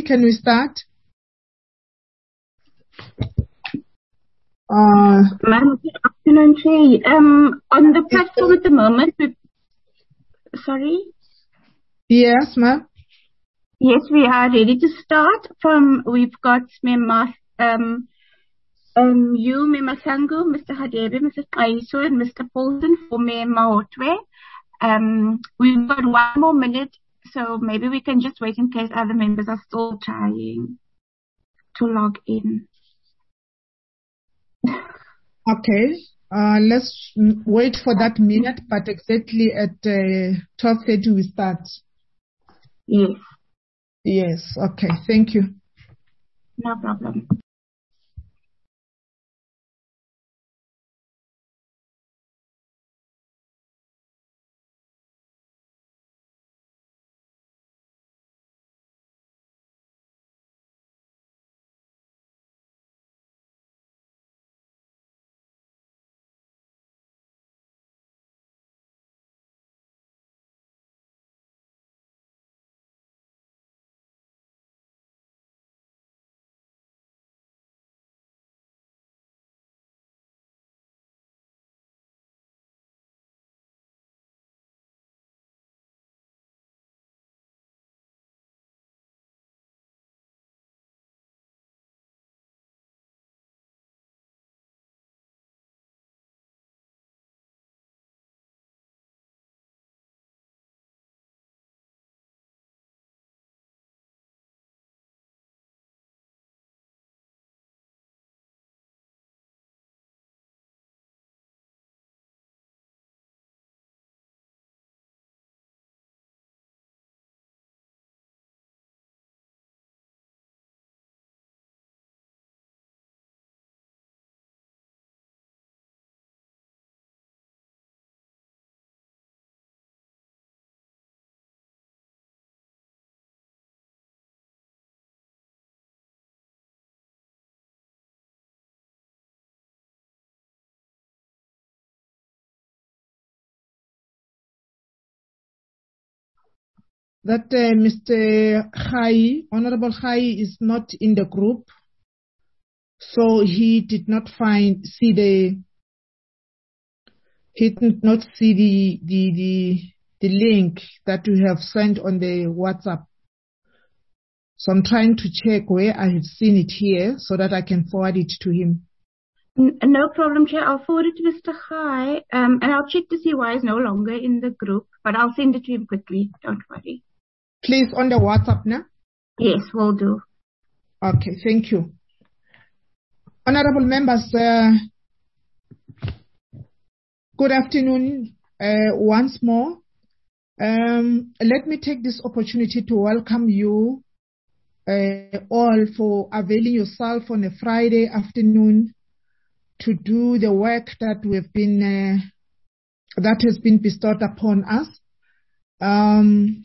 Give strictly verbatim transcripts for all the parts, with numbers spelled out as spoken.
can we start? Uh, Ma'am, good afternoon, Chair. Um, on the platform at the moment, we, sorry? Yes, ma'am. Yes, we are ready to start. From we've got Mema, um, um, you, Mema Sangu, Mister Hadebe, Missus Aiso, and Mister Paulson for Mema Otwe. Um, we've got one more minute, so maybe we can just wait in case other members are still trying to log in. Okay. Uh, let's wait for that minute, but exactly at uh, twelve thirty we start. Yes. Yes. Okay. Thank you. No problem. That uh, Mister Khai, Honorable Khai, is not in the group, so he did not find see the he did not see the the the, the link that we have sent on the WhatsApp. So I'm trying to check where I have seen it here so that I can forward it to him. No problem, Chair. I'll forward it to Mister Khai, um, and I'll check to see why he's no longer in the group, but I'll send it to him quickly. Don't worry. Please, on the WhatsApp now? Yes, will do. Okay, thank you. Honorable members, uh, good afternoon uh, once more. Um, let me take this opportunity to welcome you uh, all for availing yourself on a Friday afternoon to do the work that we've been uh, that has been bestowed upon us. Um,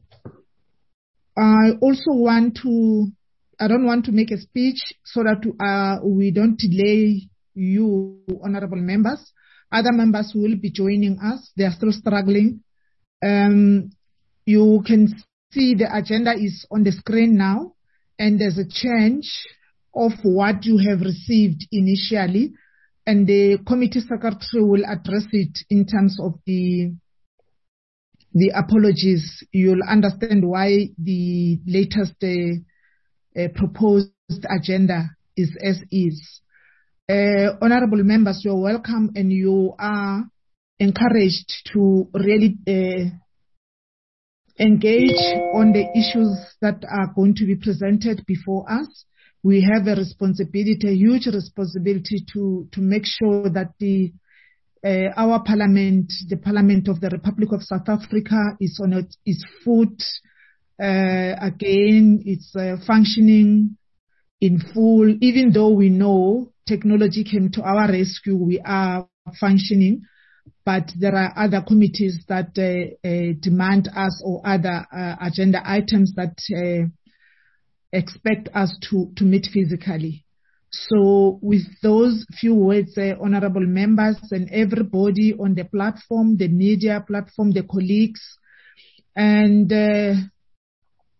I also want to, I don't want to make a speech so that uh, we don't delay you, honorable members. Other members will be joining us. They are still struggling. Um, you can see the agenda is on the screen now, and there's a change of what you have received initially, and the committee secretary will address it in terms of the the apologies. You'll understand why the latest uh, uh, proposed agenda is as is. Uh, honorable members, you're welcome, and you are encouraged to really uh, engage on the issues that are going to be presented before us. We have a responsibility, a huge responsibility to, to make sure that the Uh, our parliament, the Parliament of the Republic of South Africa, is on its, its foot uh, again. It's uh, functioning in full. Even though we know technology came to our rescue, we are functioning. But there are other committees that uh, uh, demand us, or other uh, agenda items that uh, expect us to, to meet physically. So with those few words, uh, honorable members and everybody on the platform, the media platform, the colleagues, and uh,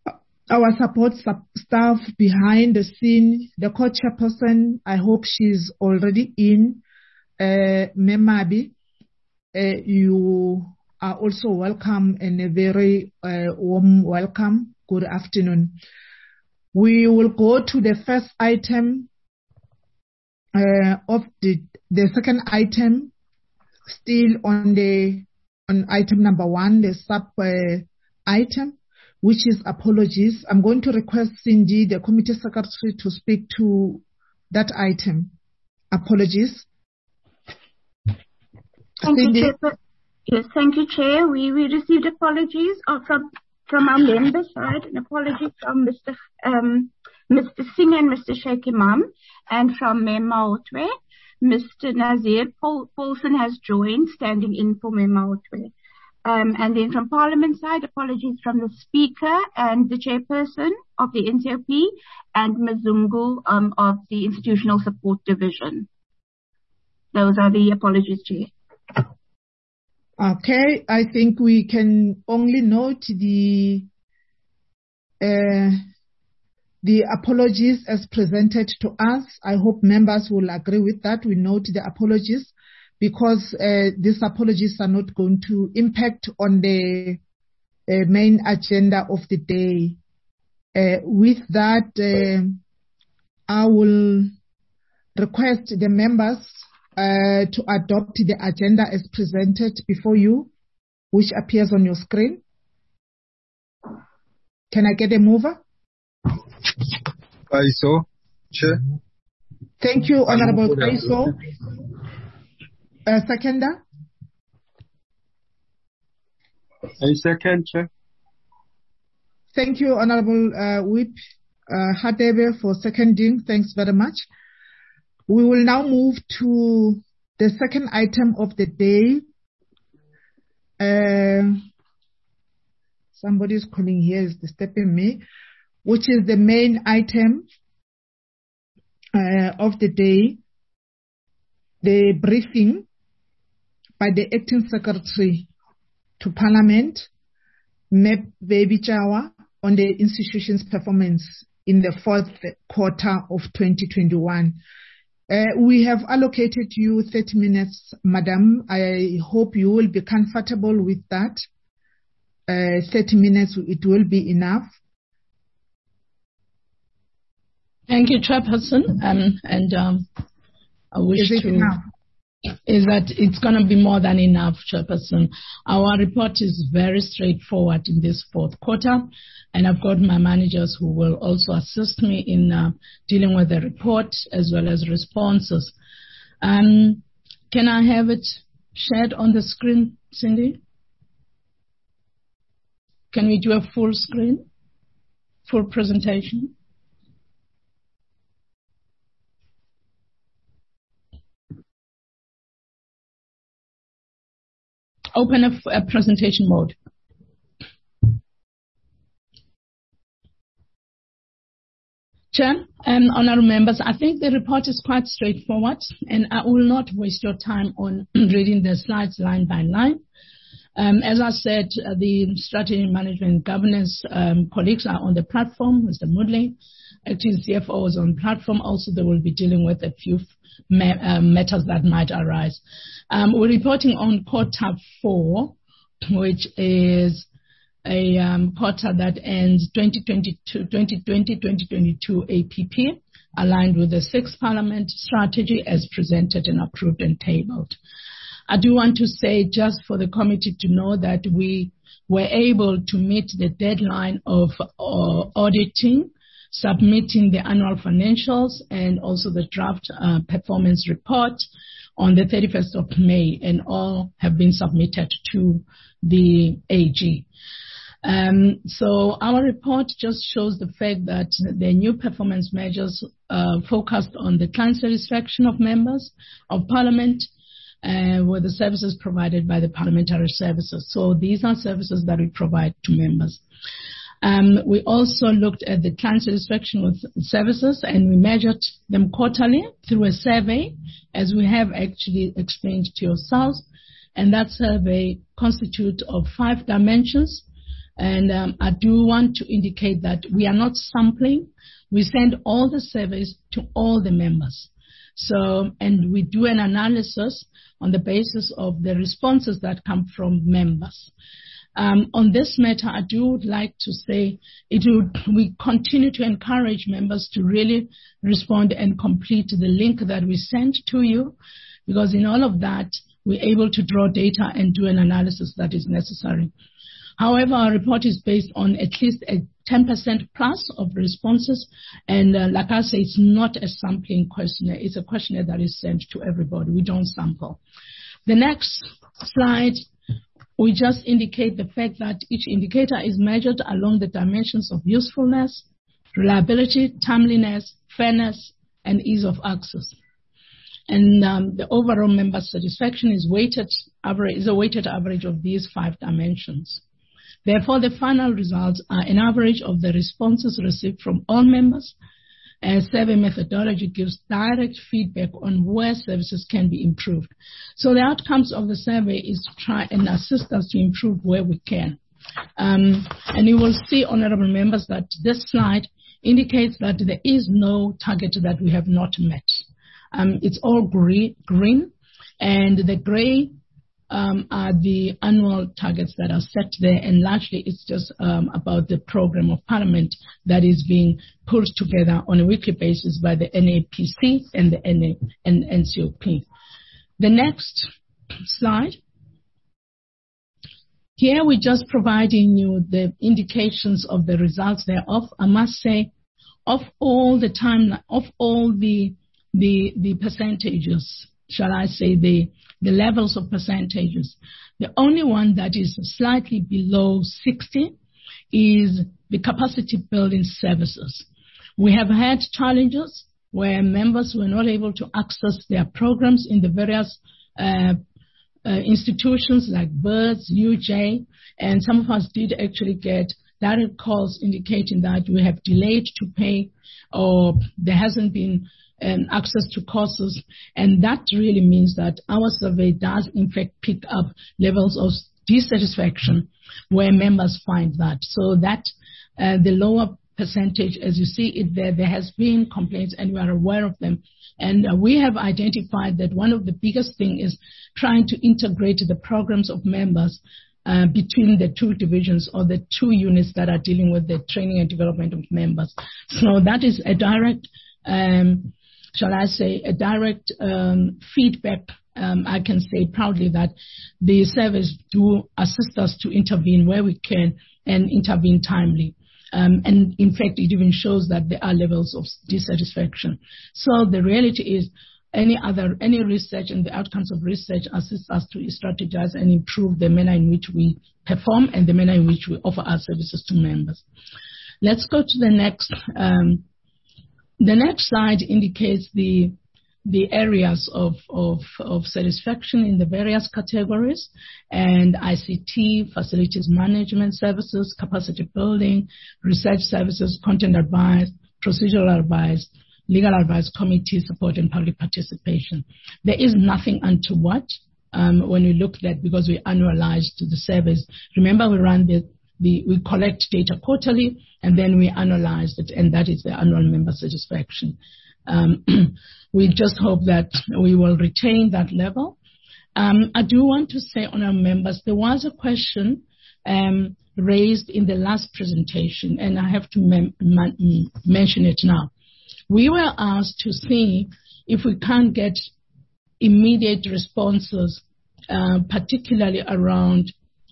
our support sub- staff behind the scene, the co-chairperson, I hope she's already in, uh, Memabi. Uh, you are also welcome and a very uh, warm welcome. Good afternoon. We will go to the first item uh, of the, the second item, still on the on item number one, the sub uh, item, which is apologies. I'm going to request Cindy, the committee secretary, to speak to that item. Apologies. Thank Cindy? you, Chair. Yes, thank you, Chair. We, we received apologies from from our member side, an apology from Mister Um, Mister Singh and Mister Sheikh Imam, and from Mema Otwe. Mister Nazir Paul, Paulson has joined, standing in for Mema Otwe. Um, and then from Parliament side, apologies from the Speaker and the Chairperson of the N C O P and Mzungu um, of the Institutional Support Division. Those are the apologies, Chair. Okay, I think we can only note the uh, the apologies as presented to us. I hope members will agree with that. We note the apologies because uh, these apologies are not going to impact on the uh, main agenda of the day. Uh, with that, uh, I will request the members uh, to adopt the agenda as presented before you, which appears on your screen. Can I get a mover? Kaiso, Chair. Thank you, Honorable Kaiso. Uh, seconder? I second, Chair. Thank you, Honorable uh, Whip uh, Hadebe, for seconding. Thanks very much. We will now move to the second item of the day. Uh, somebody is calling here, is disturbing me, which is the main item uh, of the day, the briefing by the Acting Secretary to Parliament, M E P Baby Chawa, on the institution's performance in the fourth quarter of twenty twenty-one. Uh, we have allocated you thirty minutes, Madam. I hope you will be comfortable with that. Uh, thirty minutes, it will be enough. Thank you, Chairperson. Um, and um, I wish Is it to... enough? Is that it's going to be more than enough, Chairperson. Our report is very straightforward in this fourth quarter, and I've got my managers who will also assist me in uh, dealing with the report as well as responses. Um, can I have it shared on the screen, Cindy? Can we do a full screen, full presentation? Open a, a presentation mode. Chair and honourable members, I think the report is quite straightforward, and I will not waste your time on reading the slides line by line. Um, as I said, uh, the strategy management and governance um, colleagues are on the platform. Mister Moodley, acting C F O, is on the platform. Also, they will be dealing with a few ma uh, matters that might arise. Um, we're reporting on quarter four, which is a um, quarter that ends twenty twenty-two, twenty twenty, twenty twenty-two A P P, aligned with the sixth Parliament strategy as presented and approved and tabled. I do want to say, just for the committee to know, that we were able to meet the deadline of uh, auditing, submitting the annual financials and also the draft uh, performance report on the thirty-first of May, and all have been submitted to the A G. Um, so our report just shows the fact that the new performance measures uh, focused on the client satisfaction of members of Parliament, Uh, with the services provided by the parliamentary services. So these are services that we provide to members. Um, we also looked at the client satisfaction with services, and we measured them quarterly through a survey, as we have actually explained to yourselves. And that survey constitutes of five dimensions. And um, I do want to indicate that we are not sampling. We send all the surveys to all the members. So, and we do an analysis on the basis of the responses that come from members. Um, on this matter, I do would like to say it would, we continue to encourage members to really respond and complete the link that we sent to you, because in all of that, we're able to draw data and do an analysis that is necessary. However, our report is based on at least a ten percent plus of responses, and uh, like I say, it's not a sampling questionnaire. It's a questionnaire that is sent to everybody. We don't sample. The next slide, we just indicate the fact that each indicator is measured along the dimensions of usefulness, reliability, timeliness, fairness, and ease of access. And um, the overall member satisfaction is weighted average, is a weighted average of these five dimensions. Therefore, the final results are an average of the responses received from all members. A survey methodology gives direct feedback on where services can be improved. So the outcomes of the survey is to try and assist us to improve where we can. Um, and you will see, honorable members, that this slide indicates that there is no target that we have not met. Um, it's all green, green, and the gray um, are the annual targets that are set there, and largely it's just um, about the program of Parliament that is being pulled together on a weekly basis by the N A P C and the N C O P. The next slide. Here we're just providing you the indications of the results thereof. I must say, of all the time, of all the the the percentages, shall I say, the the levels of percentages, the only one that is slightly below sixty is the capacity building services. We have had challenges where members were not able to access their programs in the various uh, uh, institutions like BIRDS, U J, and some of us did actually get direct calls indicating that we have delayed to pay, or there hasn't been um, access to courses, and that really means that our survey does in fact pick up levels of dissatisfaction where members find that. So that uh, the lower percentage, as you see it there, there has been complaints and we are aware of them. And uh, we have identified that one of the biggest things is trying to integrate the programs of members uh, between the two divisions or the two units that are dealing with the training and development of members. So that is a direct, um, shall I say, a direct um, feedback. Um, I can say proudly that the service do assist us to intervene where we can and intervene timely. Um, and in fact, it even shows that there are levels of dissatisfaction. So the reality is any other, any research and the outcomes of research assist us to strategize and improve the manner in which we perform and the manner in which we offer our services to members. Let's go to the next. Um, the next slide indicates the the areas of, of, of satisfaction in the various categories, and I C T, facilities management services, capacity building, research services, content advice, procedural advice, legal advice, committee support, and public participation. There is nothing untoward um, when we look at that, because we annualized the surveys. Remember, we run the, the, we collect data quarterly, and then we analyze it, and that is the annual member satisfaction. Um, we just hope that we will retain that level. Um, I do want to say, on our members, there was a question um, raised in the last presentation, and I have to mem- man- mention it now. We were asked to see if we can't get immediate responses, uh, particularly around,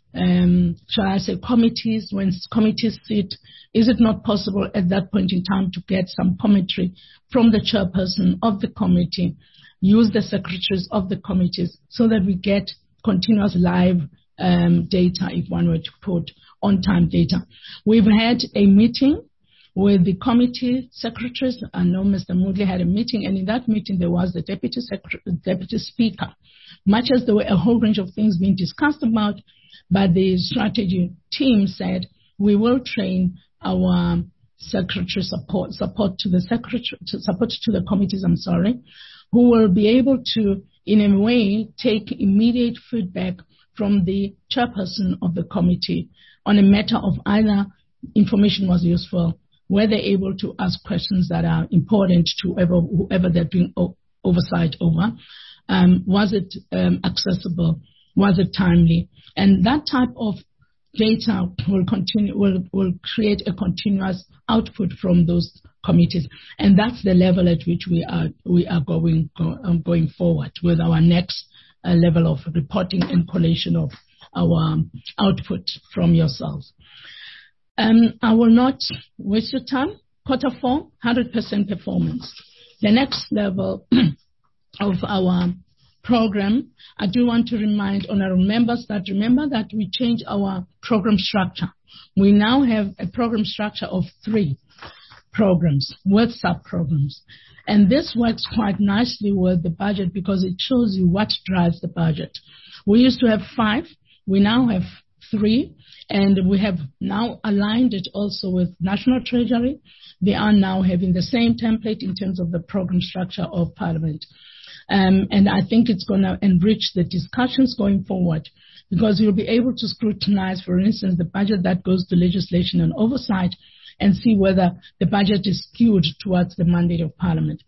um, shall I say, committees. When committees sit, is it not possible at that point in time to get some commentary from the chairperson of the committee, use the secretaries of the committees, so that we get continuous live um, data, if one were to put on-time data. We've had a meeting with the committee secretaries. I know Mister Moodley had a meeting, and in that meeting there was the deputy secretary, deputy speaker. Much as there were a whole range of things being discussed about, but the strategy team said we will train our secretary support support to the secretary to support to the committees. I'm sorry, who will be able to, in a way, take immediate feedback from the chairperson of the committee on a matter of either information was useful, were they able to ask questions that are important to whoever, whoever they're doing o- oversight over, um, was it um, accessible, was it timely, and that type of data will continue, will, will create a continuous output from those committees, and that's the level at which we are we are going go, um, going forward with our next uh, level of reporting and collation of our um, output from yourselves. Um, I will not waste your time. Quarter four, one hundred percent performance. The next level of our program, I do want to remind honorable members that remember that we changed our program structure. We now have a program structure of three programs with sub-programs. And this works quite nicely with the budget because it shows you what drives the budget. We used to have five. We now have three. And we have now aligned it also with National Treasury. They are now having the same template in terms of the program structure of Parliament. Um, and I think it's going to enrich the discussions going forward because you'll be able to scrutinize, for instance, the budget that goes to legislation and oversight and see whether the budget is skewed towards the mandate of Parliament.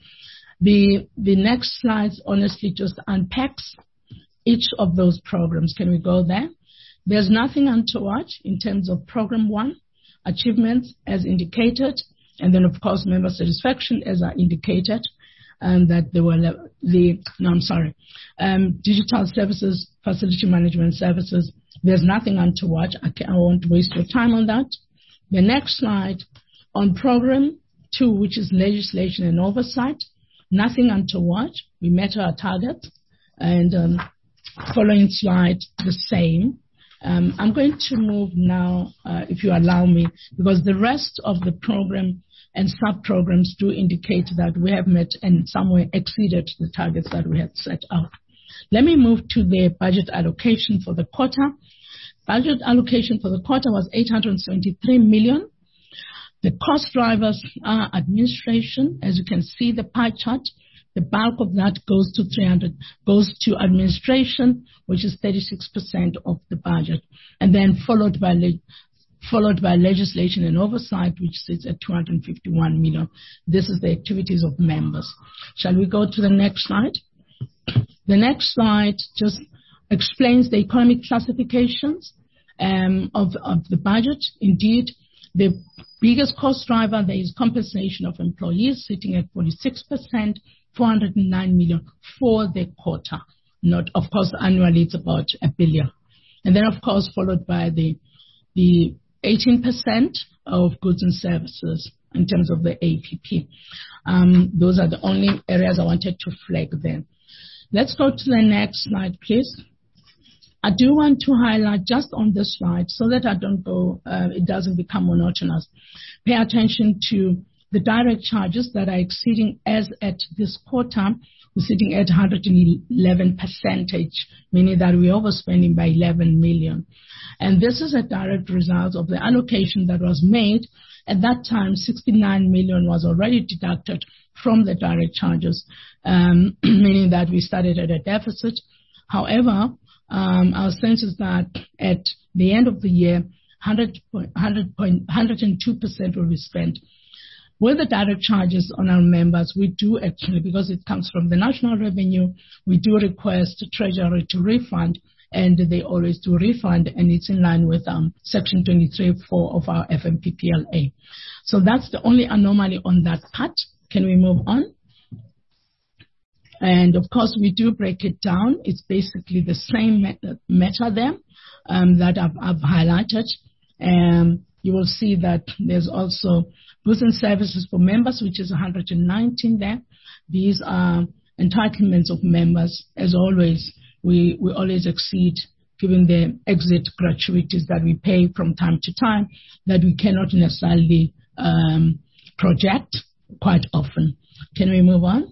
The, the next slide honestly just unpacks each of those programs. Can we go there? There's nothing untoward in terms of program one, achievements as indicated, and then of course member satisfaction as I indicated, and that there were the, no I'm sorry, um, digital services, facility management services. There's nothing untoward. I, I won't waste your time on that. The next slide on program two, which is legislation and oversight, nothing untoward. We met our targets, and um, following slide the same. Um, I'm going to move now, uh, if you allow me, because the rest of the program and sub-programs do indicate that we have met and somewhere exceeded the targets that we had set out. Let me move to the budget allocation for the quarter. Budget allocation for the quarter was eight hundred seventy-three million. The cost drivers are administration. As you can see the pie chart, the bulk of that goes to three hundred, goes to administration, which is thirty-six percent of the budget, and then followed by le- followed by legislation and oversight, which sits at two hundred fifty-one million. This is the activities of members. Shall we go to the next slide? The next slide just explains the economic classifications um, of, of the budget. Indeed, the biggest cost driver, there is compensation of employees sitting at forty-six percent, four hundred nine million for the quarter. Not, of course, annually it's about a billion. And then, of course, followed by the the eighteen percent of goods and services in terms of the A P P. Um, those are the only areas I wanted to flag there. Let's go to the next slide, please. I do want to highlight just on this slide so that I don't go, uh, it doesn't become monotonous. Pay attention to the direct charges that are exceeding as at this quarter. We're sitting at one hundred eleven percentage, meaning that we're overspending by eleven million. And this is a direct result of the allocation that was made. At that time, sixty-nine million was already deducted from the direct charges, um, meaning that we started at a deficit. However, um, our sense is that at the end of the year, one hundred two percent will be spent. With the direct charges on our members, we do actually, because it comes from the national revenue, we do request the Treasury to refund, and they always do refund, and it's in line with um, Section twenty-three point four of our F M P P L A. So that's the only anomaly on that part. Can we move on? And of course, we do break it down. It's basically the same matter there um, that I've, I've highlighted. Um, you will see that there's also goods and services for members, which is one hundred nineteen there. These are entitlements of members. As always, we, we always exceed, given the exit gratuities that we pay from time to time, that we cannot necessarily um, project quite often. Can we move on?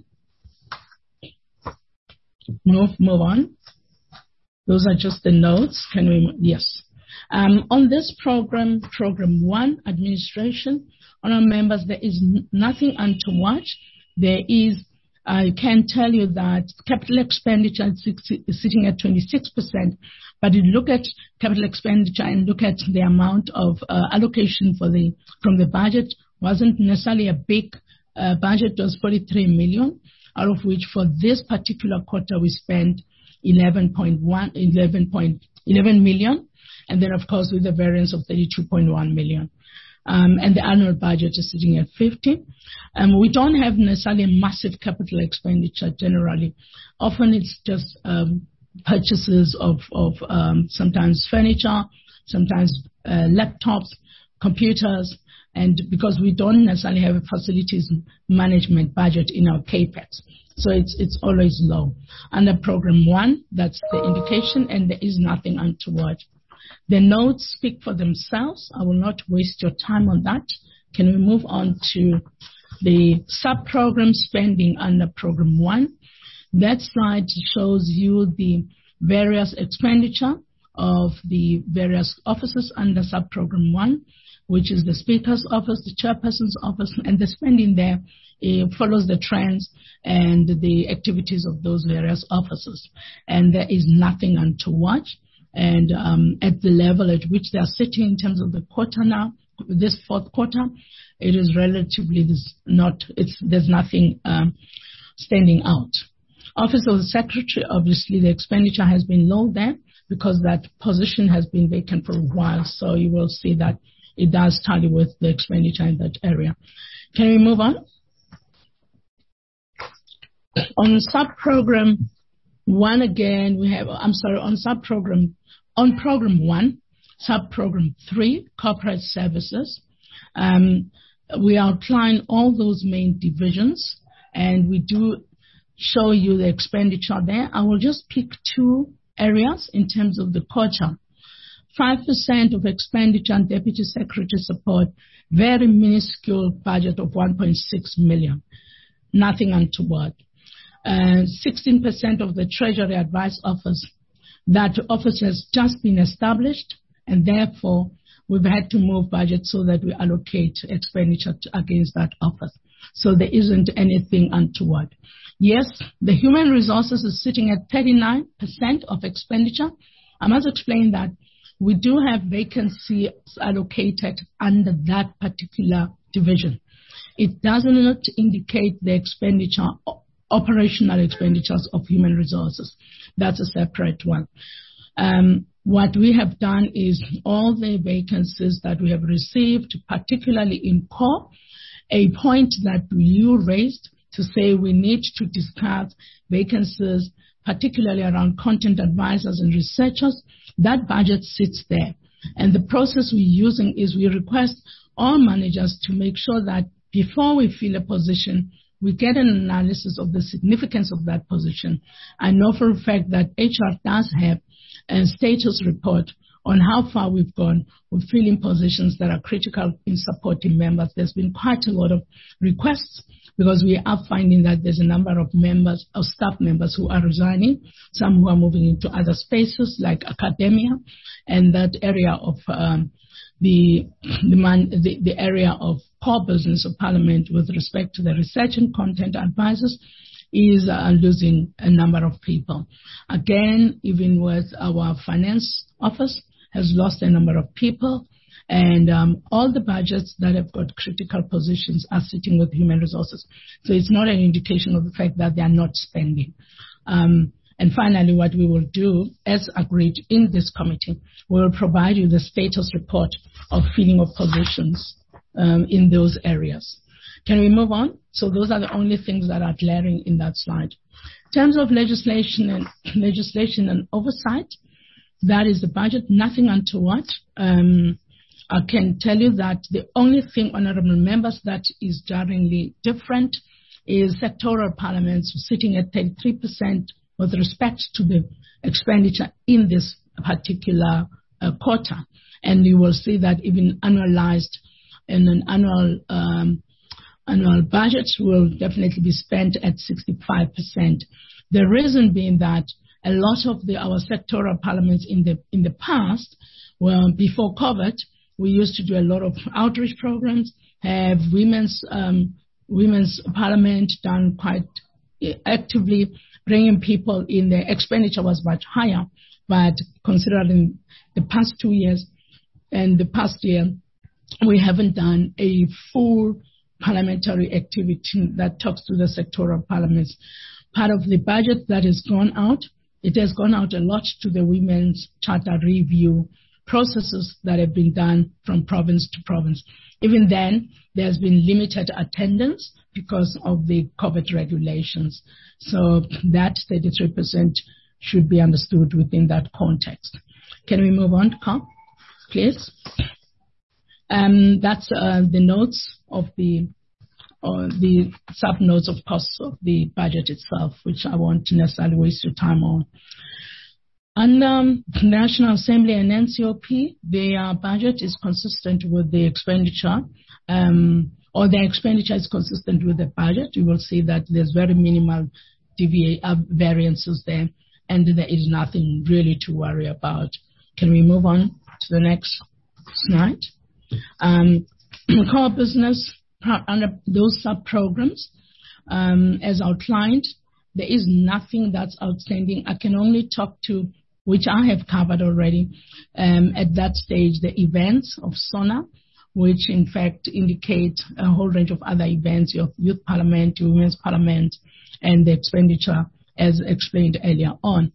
Move, move on. Those are just the notes. Can we? Yes. Um, on this program, program one, administration, on our members, there is n- nothing untoward. There is, I can tell you that capital expenditure is sitting at twenty-six percent, But you look at capital expenditure and look at the amount of uh, allocation for the from the budget, wasn't necessarily a big uh, budget. It was forty-three million, out of which for this particular quarter we spent eleven point one, eleven point eleven million, and then of course with the variance of thirty-two point one million. Um, and the annual budget is sitting at fifty. Um, we don't have necessarily a massive capital expenditure generally. Often it's just um, purchases of, of um, sometimes furniture, sometimes uh, laptops, computers, and because we don't necessarily have a facilities management budget in our CAPEX. So it's it's always low. Under program one, that's the indication, and there is nothing untoward. The notes speak for themselves. I will not waste your time on that. Can we move on to the sub-program spending under program one? That slide shows you the various expenditure of the various offices under sub-program one, which is the Speaker's office, the Chairperson's office, and the spending there it follows the trends and the activities of those various offices. And there is nothing untoward. And um, at the level at which they are sitting in terms of the quarter now, this fourth quarter, it is relatively this not, it's, there's nothing um, standing out. Office of the Secretary, obviously the expenditure has been low there because that position has been vacant for a while. So you will see that it does tally with the expenditure in that area. Can we move on? On sub-program one again, we have, I'm sorry, on sub-program On program one, sub-program three, corporate services, um, we outline all those main divisions, and we do show you the expenditure there. I will just pick two areas in terms of the quarter. five percent of expenditure on deputy secretary support, very minuscule budget of one point six million, nothing untoward. Uh, sixteen percent of the Treasury Advice Office, that office has just been established, and therefore we've had to move budget so that we allocate expenditure to, against that office. So there isn't anything untoward. Yes, the human resources is sitting at thirty-nine percent of expenditure. I must explain that we do have vacancies allocated under that particular division. It does not indicate the expenditure, operational expenditures of human resources. That's a separate one. Um, what we have done is all the vacancies that we have received, particularly in core, a point that you raised to say we need to discuss vacancies, particularly around content advisors and researchers, that budget sits there. And the process we're using is we request all managers to make sure that before we fill a position, we get an analysis of the significance of that position. I know for a fact that H R does have a status report on how far we've gone with filling positions that are critical in supporting members. There's been quite a lot of requests because we are finding that there's a number of members, of staff members who are resigning, some who are moving into other spaces like academia, and that area of um, the, the, man, the, the area of core business of Parliament with respect to the research and content advisors is uh, losing a number of people. Again, even with our finance office has lost a number of people, and um, all the budgets that have got critical positions are sitting with human resources. So it's not an indication of the fact that they are not spending. Um, And finally, what we will do, as agreed in this committee, we will provide you the status report of filling of positions um, in those areas. Can we move on? So those are the only things that are glaring in that slide. In terms of legislation and legislation and oversight, that is the budget, nothing untoward. Um, I can tell you that the only thing, honourable members, that is jarringly different is sectoral parliaments sitting at thirty-three percent with respect to the expenditure in this particular uh, quarter. And you will see that even annualized in an annual um, annual budget will definitely be spent at sixty-five percent. The reason being that a lot of the, our sectoral parliaments in the in the past, well, before COVID, we used to do a lot of outreach programs, have women's um, women's parliament done quite actively, bringing people in. The expenditure was much higher. but considering the past two years and the past year, we haven't done a full parliamentary activity that talks to the sectoral parliaments. Part of the budget that has gone out, it has gone out a lot to the Women's Charter Review processes that have been done from province to province. Even then, there's been limited attendance because of the COVID regulations. So that thirty-three percent should be understood within that context. Can we move on, Carl, please? Um, that's uh, the notes of the or the sub-notes of costs of the budget itself, which I won't necessarily waste your time on. And um, National Assembly and N C O P, their budget is consistent with the expenditure, um, or their expenditure is consistent with the budget. You will see that there's very minimal deviate uh, variances there, and there is nothing really to worry about. Can we move on to the next slide? Um, core business under those sub-programs, um, as outlined, there is nothing that's outstanding. I can only talk to, which I have covered already, um, at that stage, the events of SONA, which in fact indicate a whole range of other events, your youth parliament, your women's parliament, and the expenditure as explained earlier on.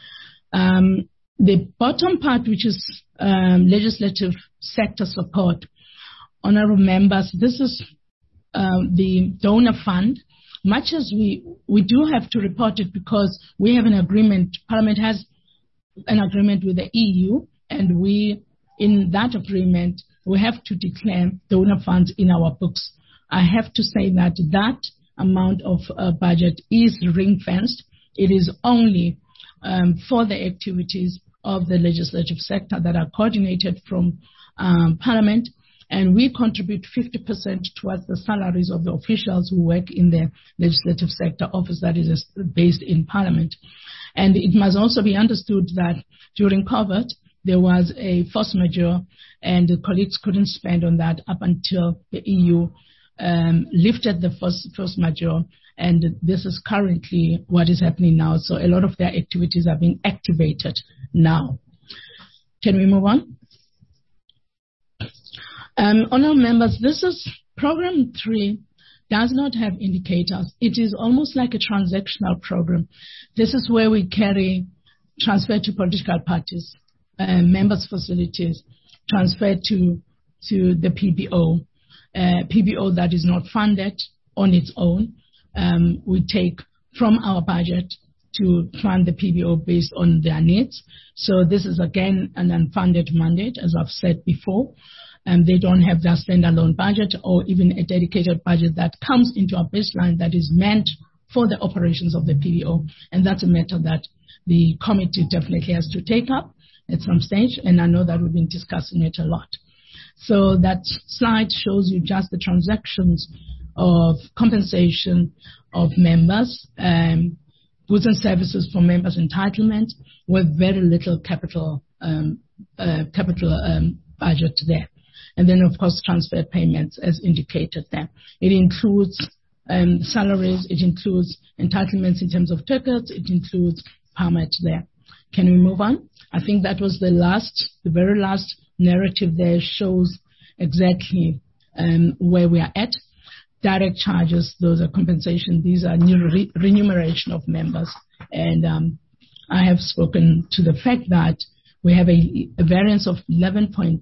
Um, the bottom part, which is um, legislative sector support, honorable members, this is uh, the donor fund. Much as we, we do have to report it because we have an agreement, Parliament has an agreement with the E U, and we, in that agreement, we have to declare donor funds in our books. I have to say that that amount of uh, budget is ring-fenced. It is only um, for the activities of the legislative sector that are coordinated from um, Parliament, and we contribute fifty percent towards the salaries of the officials who work in the legislative sector office that is based in Parliament. And it must also be understood that during COVID, there was a force majeure, and the colleagues couldn't spend on that up until the E U um, lifted the force, force majeure, and this is currently what is happening now. So a lot of their activities are being activated now. Can we move on? Um, honourable members, this is program three. Does not have indicators. It is almost like a transactional program. This is where we carry transfer to political parties, uh, members' facilities, transfer to to the P B O, uh, P B O that is not funded on its own. Um, we take from our budget to fund the P B O based on their needs. So this is again an unfunded mandate, as I've said before. And they don't have their standalone budget or even a dedicated budget that comes into our baseline that is meant for the operations of the P B O. And that's a matter that the committee definitely has to take up at some stage, and I know that we've been discussing it a lot. So that slide shows you just the transactions of compensation of members, um, goods and services for members' entitlement, with very little capital um, uh, capital um, budget there. And then, of course, transfer payments as indicated there. It includes um, salaries, it includes entitlements in terms of tickets, it includes permit there. Can we move on? I think that was the last, the very last narrative there shows exactly um, where we are at. Direct charges, those are compensation. These are new re- remuneration of members. And um, I have spoken to the fact that we have a, a variance of eleven point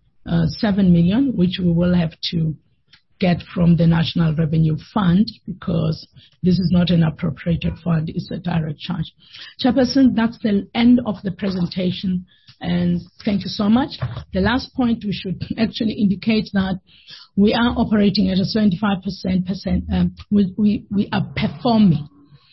seven million, which we will have to get from the National Revenue Fund because this is not an appropriated fund, it's a direct charge. Chairperson, that's the end of the presentation, and thank you so much. The last point, we should actually indicate that we are operating at a seventy-five percent, percent um, we, we, we are performing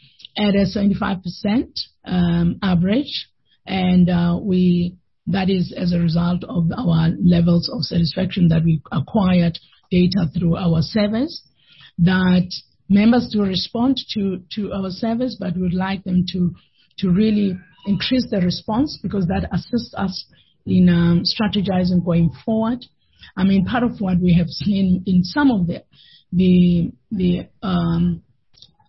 at a seventy-five percent um, average, and uh, we that is as a result of our levels of satisfaction that we acquired data through our surveys, that members do respond to, to our surveys, but we'd like them to, to really increase the response because that assists us in um, strategizing going forward. I mean, part of what we have seen in some of the, the, the um,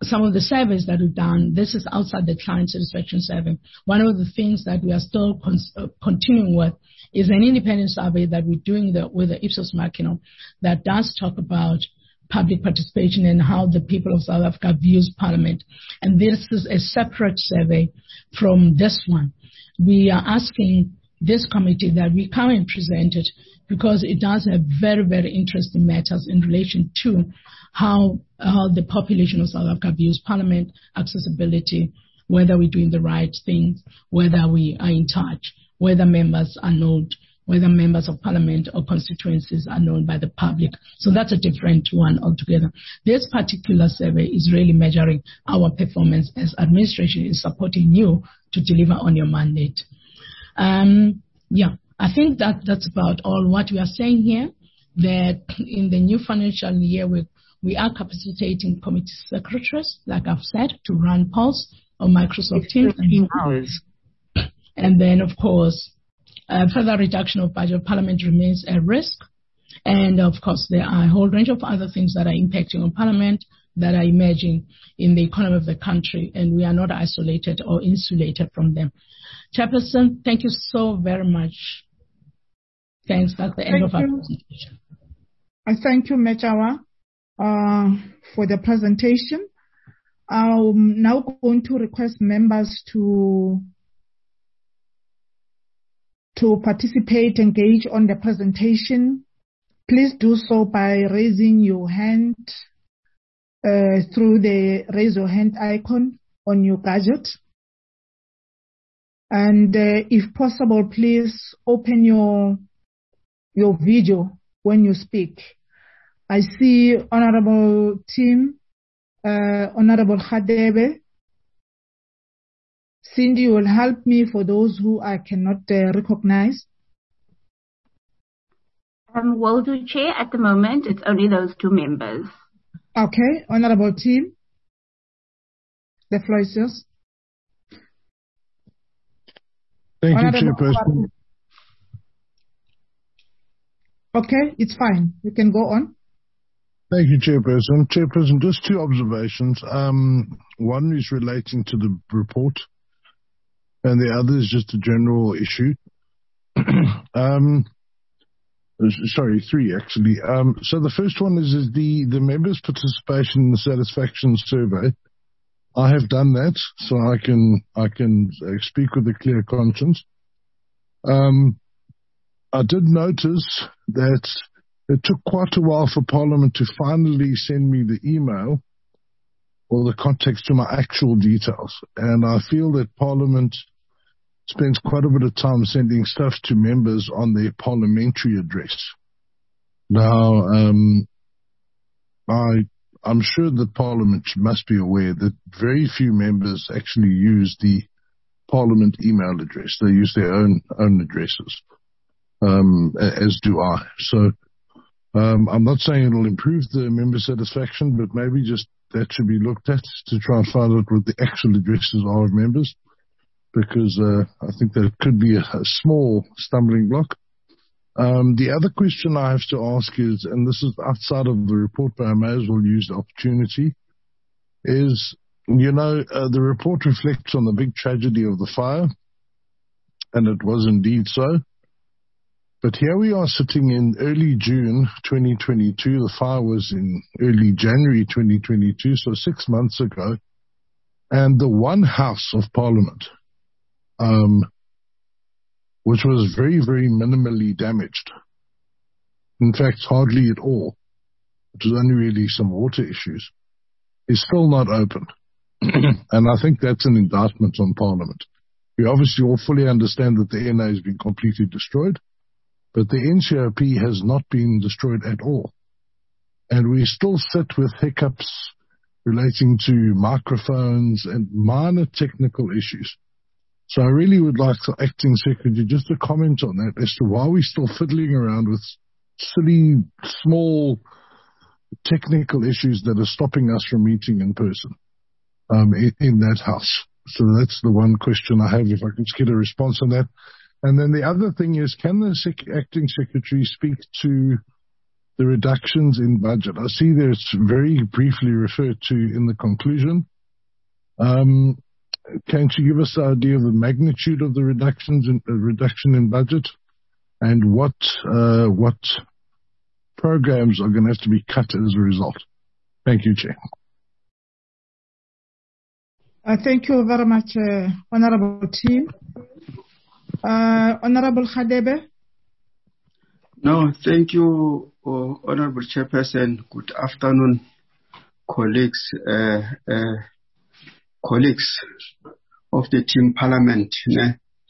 some of the surveys that we've done, this is outside the client satisfaction survey. One of the things that we are still con- uh, continuing with is an independent survey that we're doing the, with the Ipsos Machina that does talk about public participation and how the people of South Africa views Parliament. And this is a separate survey from this one. We are asking this committee that we come and present it because it does have very, very interesting matters in relation to how, how the population of South Africa views Parliament, accessibility, whether we're doing the right things, whether we are in touch, whether members are known, whether members of Parliament or constituencies are known by the public. So that's a different one altogether. This particular survey is really measuring our performance as administration is supporting you to deliver on your mandate. Um, yeah, I think that that's about all what we are saying here, that in the new financial year, we, we are capacitating committee secretaries, like I've said, to run polls on Microsoft Teams. And, hours. and then, of course, uh, further reduction of budget of Parliament remains a risk. And, of course, there are a whole range of other things that are impacting on Parliament that are emerging in the economy of the country, and we are not isolated or insulated from them. Chairperson, thank you so very much. Thanks. That's the thank end of our you. presentation. I thank you, Mechawa, uh, for the presentation. I'm now going to request members to to participate, engage on the presentation. Please do so by raising your hand uh, through the raise your hand icon on your gadget. And uh, if possible, please open your your video when you speak. I see Honorable Tim, uh, Honorable Hadebe. Cindy will help me for those who I cannot uh, recognize. Um, will do, Chair. At the moment, it's only those two members. Okay, Honorable Tim, the floor is yours. Thank Honorable you, Chairperson. Okay, it's fine. You can go on. Thank you, Chairperson. Chairperson, just two observations. Um, one is relating to the report, and the other is just a general issue. um, sorry, three actually. Um, so the first one is, is the, the members' participation in the satisfaction survey. I have done that, so I can I can speak with a clear conscience. Um, I did notice that it took quite a while for Parliament to finally send me the email or the context to my actual details. And I feel that Parliament spends quite a bit of time sending stuff to members on their parliamentary address. Now, um, I, I'm sure that Parliament must be aware that very few members actually use the Parliament email address. They use their own own addresses, um, as do I. So um, I'm not saying it'll improve the member satisfaction, but maybe just that should be looked at to try and find out what the actual addresses are of members, because uh, I think that could be a, a small stumbling block. Um, the other question I have to ask is, and this is outside of the report, but I may as well use the opportunity, is, you know, uh, the report reflects on the big tragedy of the fire, and it was indeed so. But here we are sitting in early June twenty twenty-two. The fire was in early January twenty twenty-two, so six months ago. And the one House of Parliament, um, which was very, very minimally damaged, in fact, hardly at all, which was only really some water issues, is still not open. And I think that's an indictment on Parliament. We obviously all fully understand that the N A has been completely destroyed, but the N C O P has not been destroyed at all. And we still sit with hiccups relating to microphones and minor technical issues. So I really would like the Acting Secretary just to comment on that as to why we're still fiddling around with silly, small technical issues that are stopping us from meeting in person um, in, in that House. So that's the one question I have, if I can just get a response on that. And then the other thing is, can the sec- Acting Secretary speak to the reductions in budget. I see that it's very briefly referred to in the conclusion. Um, can you give us the idea of the magnitude of the reductions in uh, reduction in budget, and what uh, what programs are going to have to be cut as a result? Thank you, Chair. Uh, thank you very much, uh, Honorable Team. Uh, Honorable Hadebe. No, thank you, uh, Honorable Chairperson. Good afternoon, colleagues, uh, uh, colleagues of the Team Parliament uh,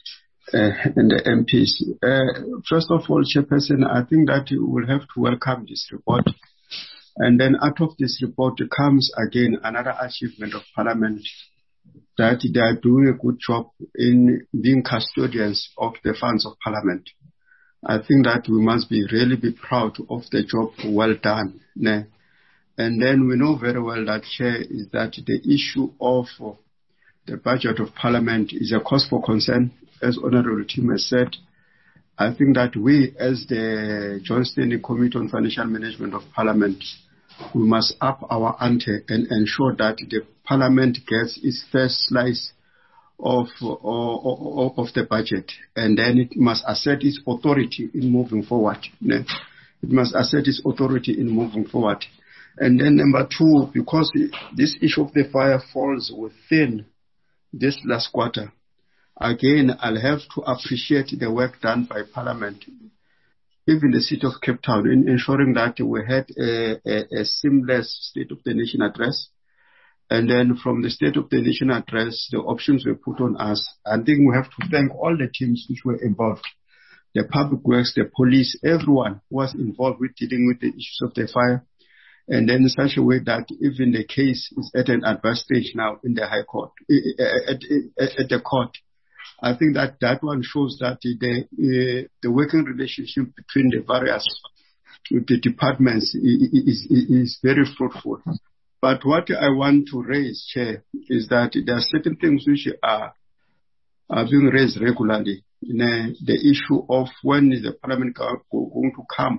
and the M Ps. Uh, first of all, Chairperson, I think that we will have to welcome this report. And then out of this report comes again another achievement of Parliament, that they are doing a good job in being custodians of the funds of Parliament. I think that we must be really be proud of the job well done. Ne? And then we know very well that, Chair, is that the issue of the budget of Parliament is a cause for concern, as Honourable Tim has said. I think that we, as the Joint Standing Committee on Financial Management of Parliament, we must up our ante and ensure that the Parliament gets its first slice of, of, of the budget, and then it must assert its authority in moving forward. It must assert its authority in moving forward. And then number two, because this issue of the fire falls within this last quarter, again, I'll have to appreciate the work done by Parliament, even the City of Cape Town, in ensuring that we had a, a, a seamless State of the Nation address. And then from the State of the Nation address, the options were put on us. I think we have to thank all the teams which were involved, the public works, the police, everyone who was involved with dealing with the issues of the fire. And then in such a way that even the case is at an advanced stage now in the High Court, at, at, at the court. I think that that one shows that the, uh, the working relationship between the various the departments is, is, is very fruitful. But what I want to raise, Chair, is that there are certain things which are, are being raised regularly. The, the issue of when is the Parliament going to come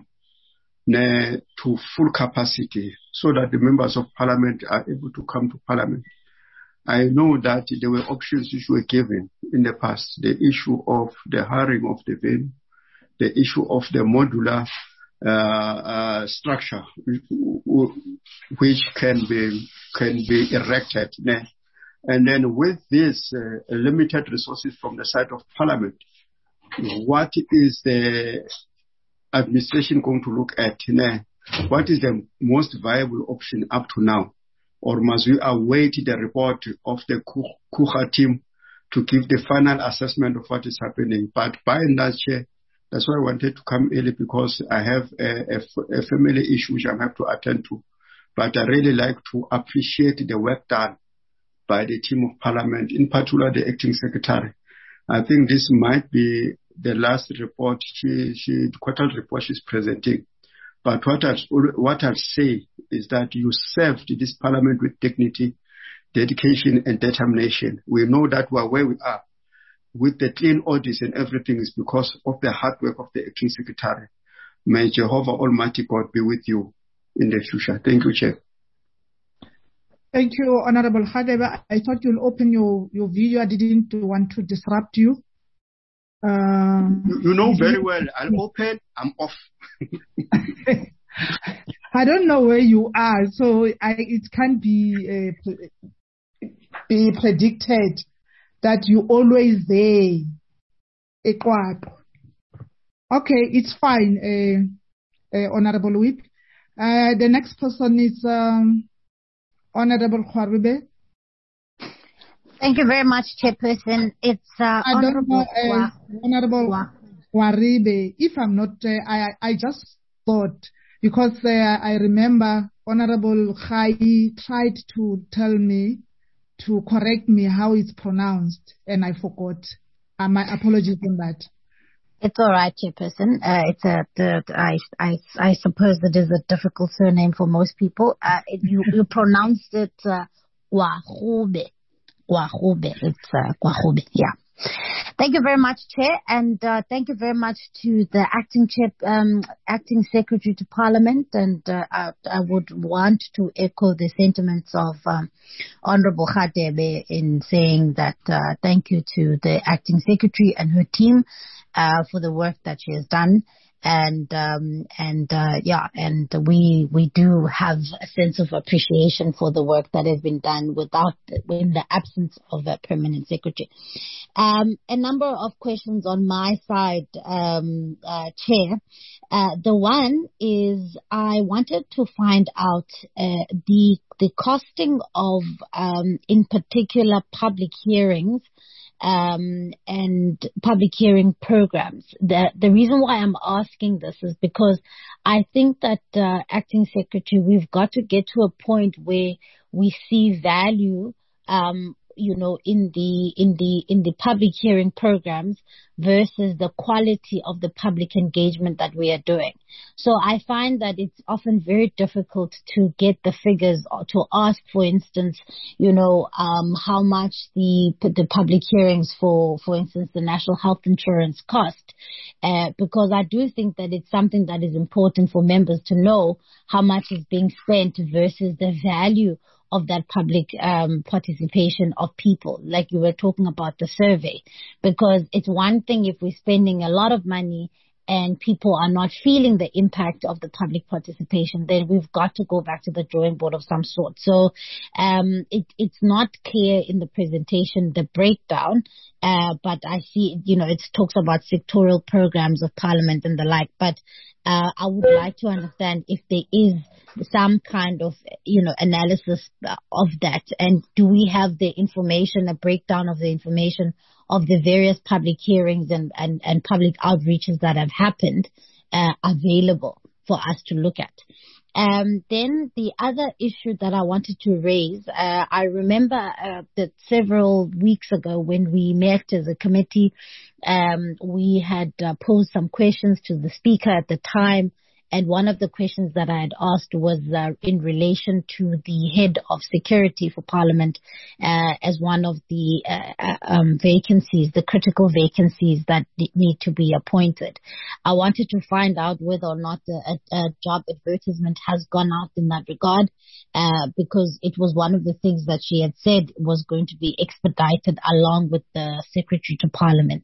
to full capacity so that the members of Parliament are able to come to Parliament. I know that there were options which were given in the past. The issue of the hiring of the venue, the issue of the modular uh, uh, structure which can be can be erected. And then with this uh, limited resources from the side of Parliament, what is the administration going to look at? What is the most viable option up to now? Or must we await the report of the Kucha team to give the final assessment of what is happening? But by and large, that's why I wanted to come early, because I have a, a, a family issue which I have to attend to. But I really like to appreciate the work done by the team of Parliament, in particular the acting secretary. I think this might be the last report, she, she, the quarterly report she's presenting. But what I'd, what I'd say is that you served this Parliament with dignity, dedication, and determination. We know that we're where we are with the clean audits and everything is because of the hard work of the acting secretary. May Jehovah Almighty God be with you in the future. Thank you, Chair. Thank you, Honorable Hadebe. I thought you'll open your, your video. I didn't want to disrupt you. Um, you, you know very well. I'll open, I'm off. I don't know where you are, so I, it can't be uh, be predicted that you're always there. Okay, it's fine, uh, uh, Honorable Whip. Uh, the next person is um, Honorable Khwaribe. Thank you very much, Chairperson. It's uh, I don't know, uh, Honorable Khwaribe. If I'm not, uh, I I just thought, because uh, I remember Honorable Khai tried to tell me to correct me how it's pronounced, and I forgot. Uh, my apologies on that. It's all right, Chairperson. Uh, it's a, the, I, I, I suppose it is a difficult surname for most people. Uh, it, you, you pronounced it uh, Kwahube. Kwahube. It's uh, Kwahube, yeah. Thank you very much, Chair, and uh, thank you very much to the acting chair, um, acting secretary to Parliament. And uh, I, I would want to echo the sentiments of um, Honourable Radebe in saying that uh, thank you to the acting secretary and her team uh, for the work that she has done. And, um, and, uh, yeah, and we, we do have a sense of appreciation for the work that has been done without, in the absence of a permanent secretary. Um, a number of questions on my side, um, uh, Chair. Uh, the one is I wanted to find out, uh, the, the costing of, um, in particular public hearings, um, and public hearing programs. The, the reason why I'm asking this is because I think that, uh, acting secretary, we've got to get to a point where we see value, um, you know, in the, in the, in the public hearing programs versus the quality of the public engagement that we are doing. So I find that it's often very difficult to get the figures or to ask, for instance, you know, um, how much the, the public hearings for, for instance, the national health insurance cost, uh, because I do think that it's something that is important for members to know how much is being spent versus the value of that public um, participation of people, like you were talking about the survey. Because it's one thing if we're spending a lot of money and people are not feeling the impact of the public participation, then we've got to go back to the drawing board of some sort. So um, it, it's not clear in the presentation, the breakdown, uh, but I see, you know, it talks about sectoral programs of Parliament and the like, but uh, I would like to understand if there is some kind of, you know, analysis of that, and do we have the information, a breakdown of the information of the various public hearings and, and, and public outreaches that have happened uh, available for us to look at. Um, then the other issue that I wanted to raise, uh, I remember uh, that several weeks ago when we met as a committee, um, we had uh, posed some questions to the Speaker at the time. And one of the questions that I had asked was uh, in relation to the head of security for Parliament uh, as one of the uh, um, vacancies, the critical vacancies that need to be appointed. I wanted to find out whether or not a, a job advertisement has gone out in that regard, uh, because it was one of the things that she had said was going to be expedited along with the Secretary to Parliament.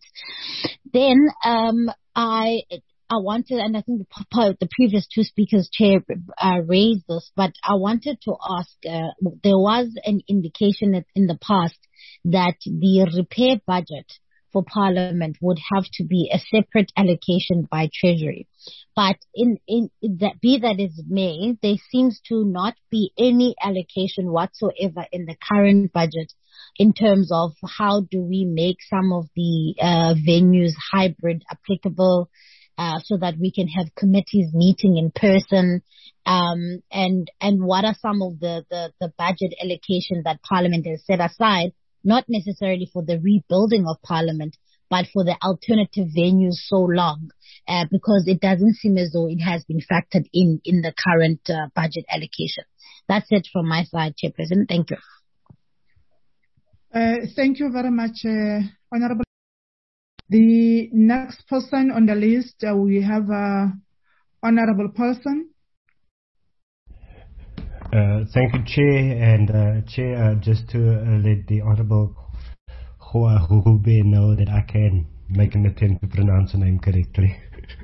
Then um, I... I wanted, and I think the, the previous two speakers, Chair, uh, raised this, but I wanted to ask, uh, there was an indication that in the past that the repair budget for Parliament would have to be a separate allocation by Treasury. But in, in that, be that as it may, there seems to not be any allocation whatsoever in the current budget in terms of how do we make some of the uh, venues hybrid applicable, Uh, so that we can have committees meeting in person, um, and and what are some of the, the, the budget allocation that Parliament has set aside, not necessarily for the rebuilding of Parliament, but for the alternative venues so long, uh, because it doesn't seem as though it has been factored in in the current uh, budget allocation. That's it from my side, Chairperson. Thank you. Uh, thank you very much, uh, Honourable. The next person on the list, uh, we have uh, Honourable Paulson. Uh, thank you, Chair. And uh, Chair, uh, just to uh, let the Honourable Hoa Hurube know that I can make an attempt to pronounce the name correctly.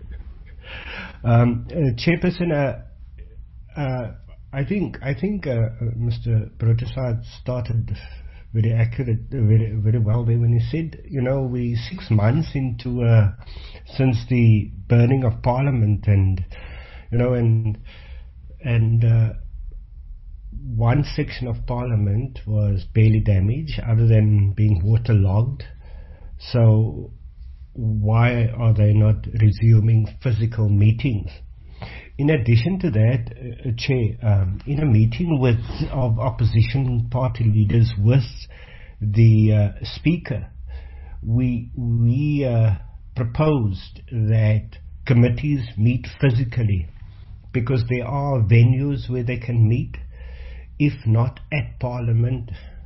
um, uh, Chairperson, uh, uh, I think I think uh, Mister Brottesaad started very accurate, very very well there when he said, you know, we six months into uh, since the burning of Parliament, and you know, and and uh, one section of Parliament was barely damaged, other than being waterlogged. So why are they not resuming physical meetings? In addition to that, uh, Chair, um, in a meeting with of opposition party leaders with the uh, Speaker, we we uh, proposed that committees meet physically, because there are venues where they can meet, if not at Parliament,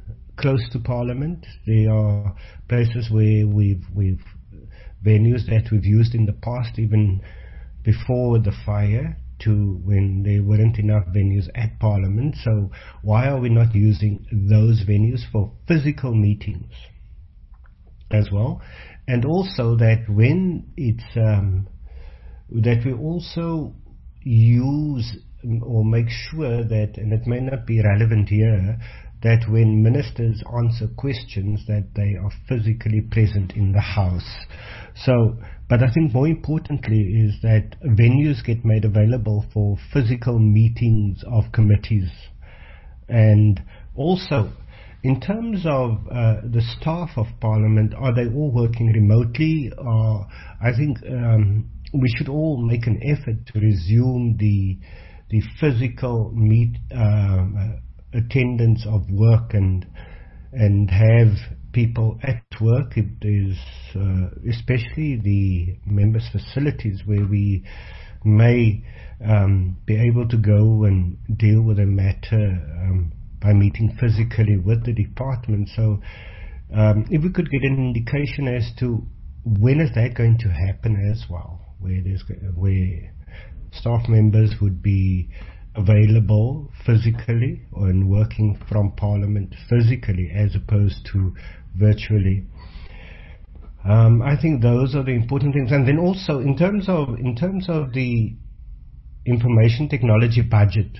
close to Parliament. There are places where we've we've venues that we've used in the past, even before the fire, to when there weren't enough venues at Parliament. So why are we not using those venues for physical meetings as well? And also that when it's um, that we also use or make sure that, and it may not be relevant here, that when ministers answer questions that they are physically present in the House. So, but I think more importantly is that venues get made available for physical meetings of committees. And also, in terms of uh, the staff of Parliament, are they all working remotely? Or I think um, we should all make an effort to resume the the physical meet uh, attendance of work and and have people at work. It is uh, especially the members' facilities where we may um, be able to go and deal with a matter um, by meeting physically with the department. So um, if we could get an indication as to when is that going to happen as well, where there's where staff members would be available physically and working from Parliament physically as opposed to virtually. Um, I think those are the important things. And then also in terms of in terms of the information technology budget,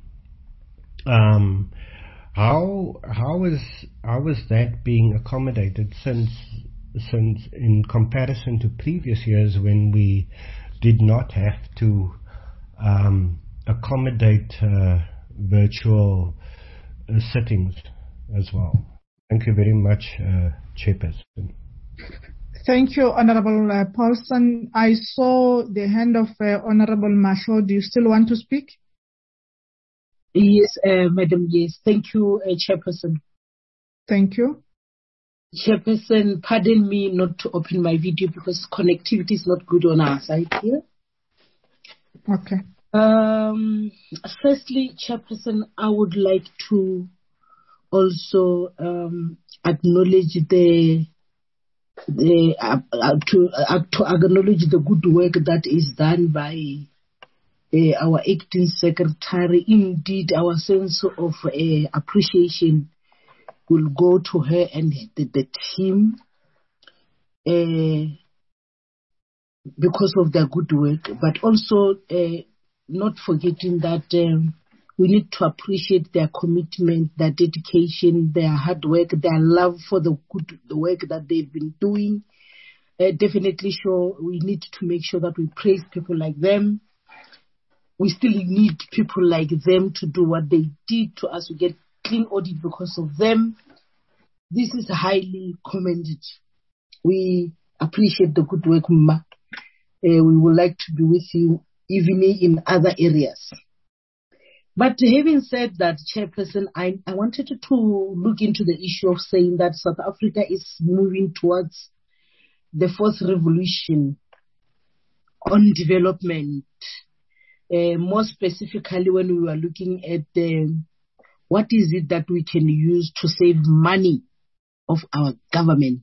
um, how how is how is that being accommodated since since in comparison to previous years when we did not have to um, accommodate uh, virtual uh, sittings as well. Thank you very much, uh, Chairperson. Thank you, Honorable uh, Paulson. I saw the hand of uh, Honorable Masho. Do you still want to speak? Yes, uh, Madam, yes. Thank you, uh, Chairperson. Thank you. Chairperson, pardon me not to open my video because connectivity is not good on our side here. Okay. Um, firstly, Chairperson, I would like to also um, acknowledge the the uh, uh, to uh, to acknowledge the good work that is done by uh, our acting secretary. Indeed, our sense of uh, appreciation will go to her and the, the team uh, because of their good work, but also uh, not forgetting that um, we need to appreciate their commitment, their dedication, their hard work, their love for the good the work that they've been doing. Uh, definitely sure we need to make sure that we praise people like them. We still need people like them to do what they did to us. We get clean audit because of them. This is highly commended. We appreciate the good work, Mma. Uh, we would like to be with you even in other areas. But having said that, Chairperson, I, I wanted to look into the issue of saying that South Africa is moving towards the fourth revolution on development. Uh, more specifically, when we were looking at the, what is it that we can use to save money of our government,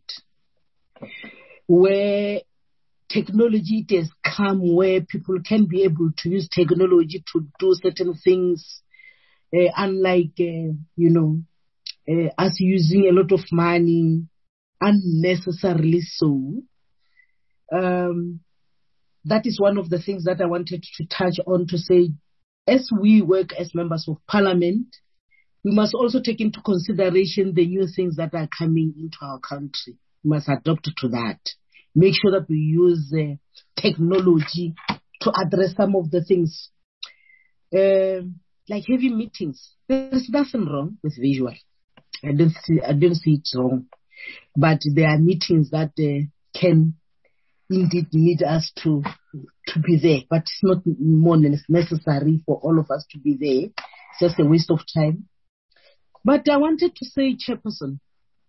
where technology has come, where people can be able to use technology to do certain things, uh, unlike, uh, you know, uh, us using a lot of money unnecessarily so. Um, that is one of the things that I wanted to touch on to say, as we work as members of Parliament, we must also take into consideration the new things that are coming into our country. We must adopt to that. Make sure that we use uh, technology to address some of the things. Uh, like having meetings. There's nothing wrong with visual. I don't see, I don't see it wrong. But there are meetings that uh, can indeed need us to to be there. But it's not more necessary for all of us to be there. It's just a waste of time. But I wanted to say, Chairperson,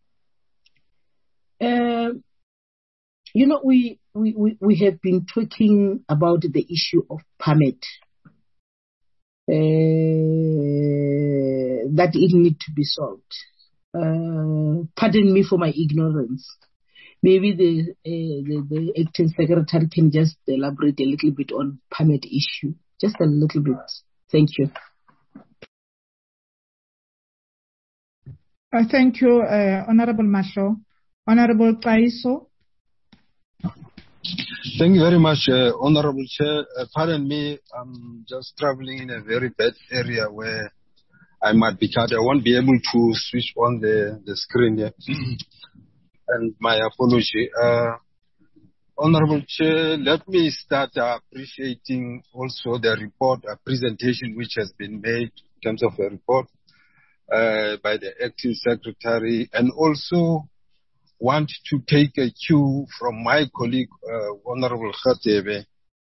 uh, you know, we, we, we, we have been talking about the issue of permit, uh, that it needs to be solved. uh, pardon me for my ignorance. Maybe the, uh, the the acting secretary can just elaborate a little bit on permit issue, just a little bit. Thank you. Uh, thank you, uh, Honorable Masho. Honorable Taiso. Thank you very much, uh, Honorable Chair. Uh, pardon me, I'm just traveling in a very bad area where I might be cut. I won't be able to switch on the, the screen here. And my apology. Uh, Honorable Chair, let me start uh, appreciating also the report, a presentation which has been made in terms of a report uh, by the Acting Secretary, and also want to take a cue from my colleague, uh, Honorable Khatebe,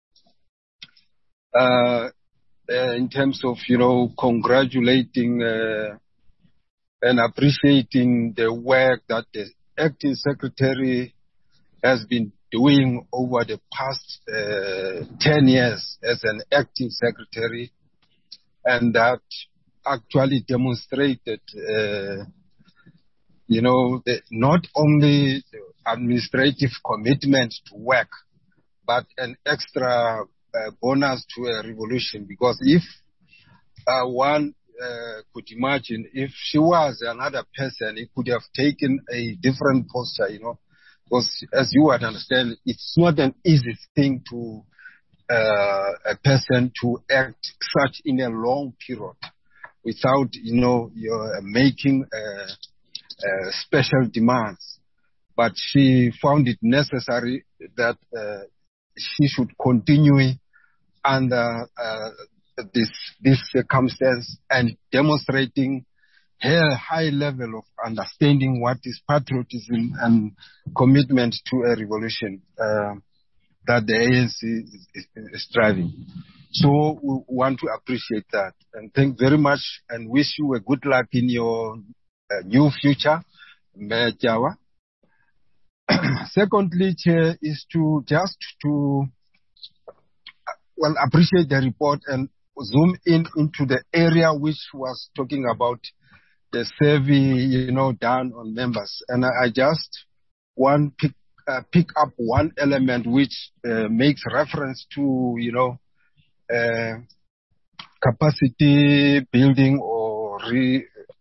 uh, uh, in terms of, you know, congratulating uh, and appreciating the work that the Acting Secretary has been doing over the past uh, ten years as an Acting Secretary, and that actually demonstrated uh, you know, the, not only the administrative commitment to work, but an extra uh, bonus to a revolution. Because if uh, one uh, could imagine, if she was another person, it could have taken a different posture, you know. Because as you would understand, it's not an easy thing to uh, a person to act such in a long period without, you know, you're making uh, Uh, special demands, but she found it necessary that uh, she should continue under uh, this this circumstance and demonstrating her high level of understanding what is patriotism and commitment to a revolution uh, that the A N C is, is, is striving. So we want to appreciate that and thank very much and wish you a good luck in your Uh, new future, Jawa. Secondly, Chair, is to just to well appreciate the report and zoom in into the area which was talking about the survey, you know, done on members. And I, I just want pick uh, pick up one element which uh, makes reference to, you know, uh, capacity building or re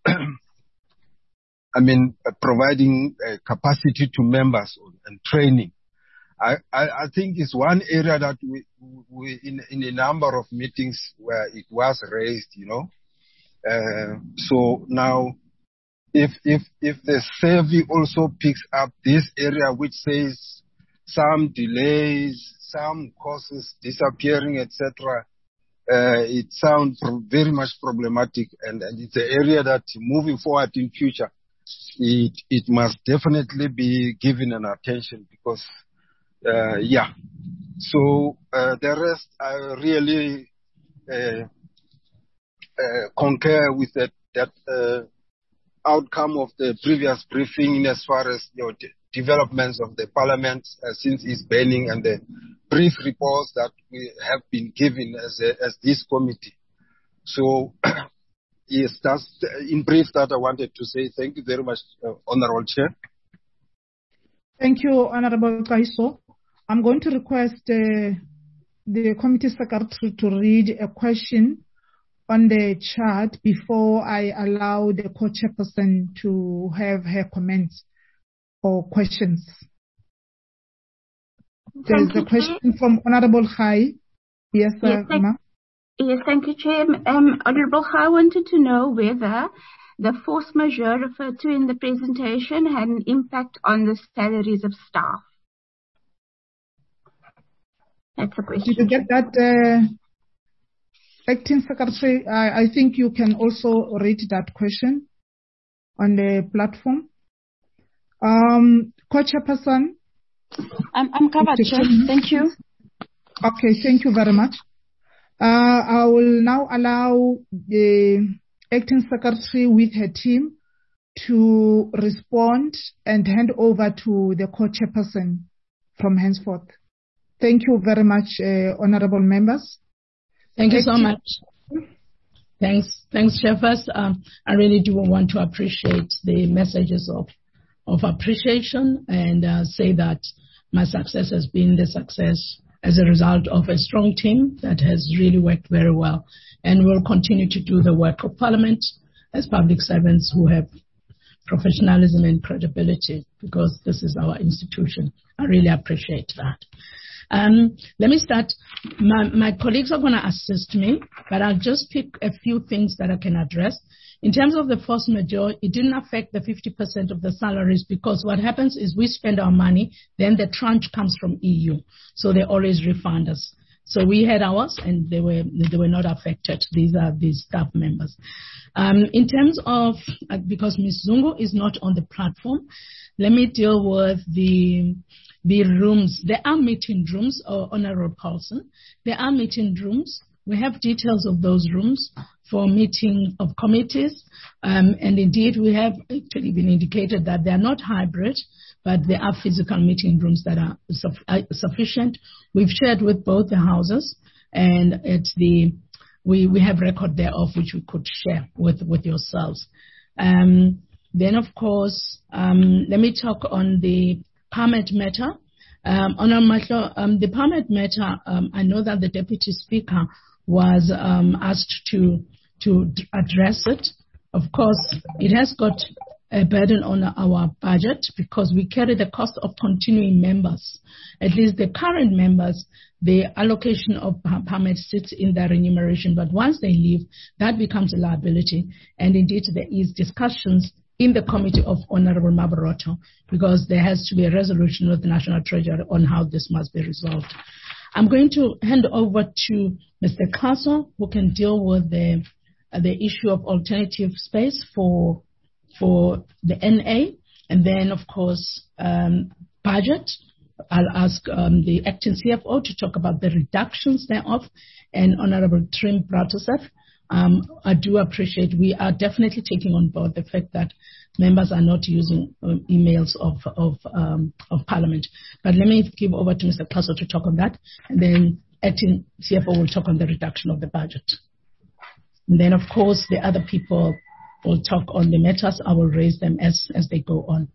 I mean, uh, providing uh, capacity to members and training. I, I, I think it's one area that we, we in, in a number of meetings where it was raised, you know. Uh, so now, if, if, if the survey also picks up this area which says some delays, some courses disappearing, et cetera, uh, it sounds very much problematic, and, and it's an area that moving forward in future, It it must definitely be given an attention because, uh, yeah. So uh, the rest, I really uh, uh, concur with that that uh, outcome of the previous briefing as far as you know, the developments of the Parliament uh, since its banning and the brief reports that we have been given as a, as this committee. So. Yes, that's in brief that I wanted to say. Thank you very much, uh, Honorable Chair. Thank you, Honorable Kaiso. I'm going to request uh, the committee secretary to read a question on the chat before I allow the co-chairperson to have her comments or questions. There's a question from Honorable Khai. Yes, yes uh, ma'am. Yes, thank you, Chair. Um, Honourable Khai wanted to know whether the force majeure referred to in the presentation had an impact on the salaries of staff. That's a question. Did you get that, uh, Acting Secretary? I, I think you can also read that question on the platform. Um, Co-Chairperson? I'm, I'm covered, Chair. Thank you. Okay, thank you very much. Uh, I will now allow the Acting Secretary with her team to respond and hand over to the co-chairperson from henceforth. Thank you very much, uh, honorable members. Thank you so much. Thanks, thanks, Chair. First, um, I really do want to appreciate the messages of, of appreciation and uh, say that my success has been the success as a result of a strong team that has really worked very well, and will continue to do the work of Parliament as public servants who have professionalism and credibility, because this is our institution. I really appreciate that. Um, let me start. My, my colleagues are going to assist me, but I'll just pick a few things that I can address. In terms of the force majeure, it didn't affect the fifty percent of the salaries, because what happens is we spend our money, then the tranche comes from E U. So they always refund us. So we had ours, and they were they were not affected. These are these staff members. Um, in terms of, uh, because Miz Zungu is not on the platform, let me deal with the the rooms. There are meeting rooms, or Honorable Paulson. There are meeting rooms. We have details of those rooms for meeting of committees, um, and indeed we have actually been indicated that they are not hybrid, but there are physical meeting rooms that are su- uh, sufficient. We've shared with both the houses, and it's the we, we have record thereof which we could share with, with yourselves. Um, then, of course, um, let me talk on the permit matter. Um, on our, um, the permit matter, um, I know that the Deputy Speaker was um, asked to to address it. Of course, it has got a burden on our budget, because we carry the cost of continuing members. At least the current members, the allocation of permits sits in their remuneration, but once they leave, that becomes a liability. And indeed, there is discussions in the committee of Honorable Mabaroto, because there has to be a resolution with the National Treasury on how this must be resolved. I'm going to hand over to Mister Castle, who can deal with the uh, the issue of alternative space for for the N A, and then, of course, um, budget. I'll ask um, the acting C F O to talk about the reductions thereof, and Honorable Trim Bratosev. Um, I do appreciate, we are definitely taking on board the fact that members are not using um, emails of of, um, of Parliament. But let me give over to Mister Castle to talk on that, and then acting C F O will talk on the reduction of the budget. And then, of course, the other people will talk on the matters. I will raise them as, as they go on.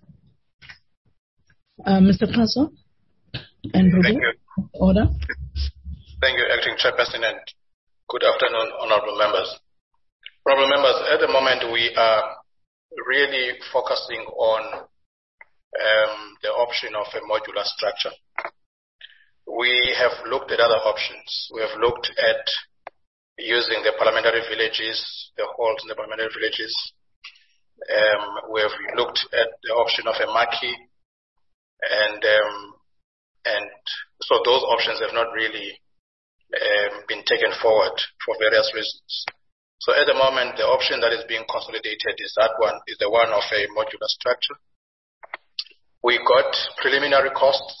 Uh, Mister Castle and Ruben, Thank you. Order. Thank you, Acting Chairperson, and good afternoon, honorable members. Honorable members, at the moment we are really focusing on um, the option of a modular structure. We have looked at other options. We have looked at using the parliamentary villages, the halls in the parliamentary villages. Um, we have looked at the option of a marquee, and um, and so those options have not really Um, been taken forward for various reasons. So at the moment, the option that is being consolidated is that one, is the one of a modular structure. We got preliminary costs,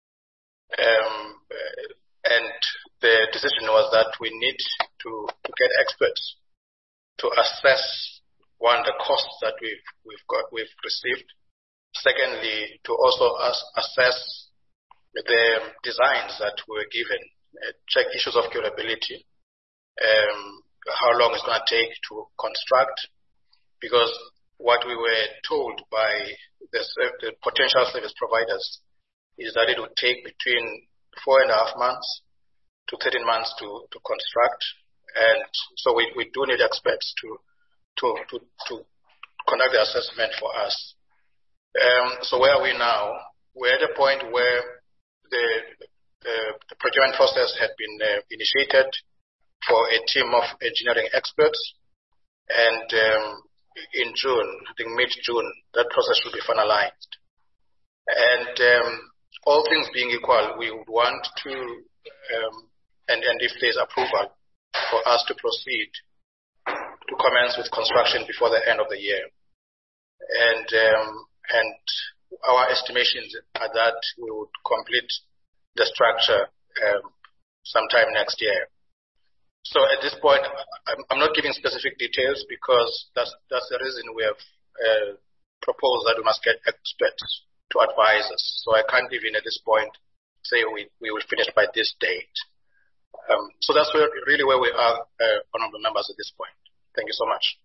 um, and the decision was that we need to, to get experts to assess, one, the costs that we've we've got we've received. Secondly, to also as, assess the designs that were given. Uh, check issues of curability, um, how long it's going to take to construct, because what we were told by the, the potential service providers is that it would take between four and a half months to thirteen months to, to construct, and so we, we do need experts to, to, to, to conduct the assessment for us. Um, so where are we now? We're at a point where the Uh, the procurement process had been uh, initiated for a team of engineering experts, and um, in June, I think mid-June, that process should be finalized. And um, all things being equal, we would want to, um, and, and if there's approval, for us to proceed to commence with construction before the end of the year. And um, and our estimations are that we would complete the structure um, sometime next year. So at this point, I'm, I'm not giving specific details, because that's that's the reason we have uh, proposed that we must get experts to advise us. So I can't even at this point say we, we will finish by this date. Um, so that's where, really where we are, uh, honorable members, at this point. Thank you so much.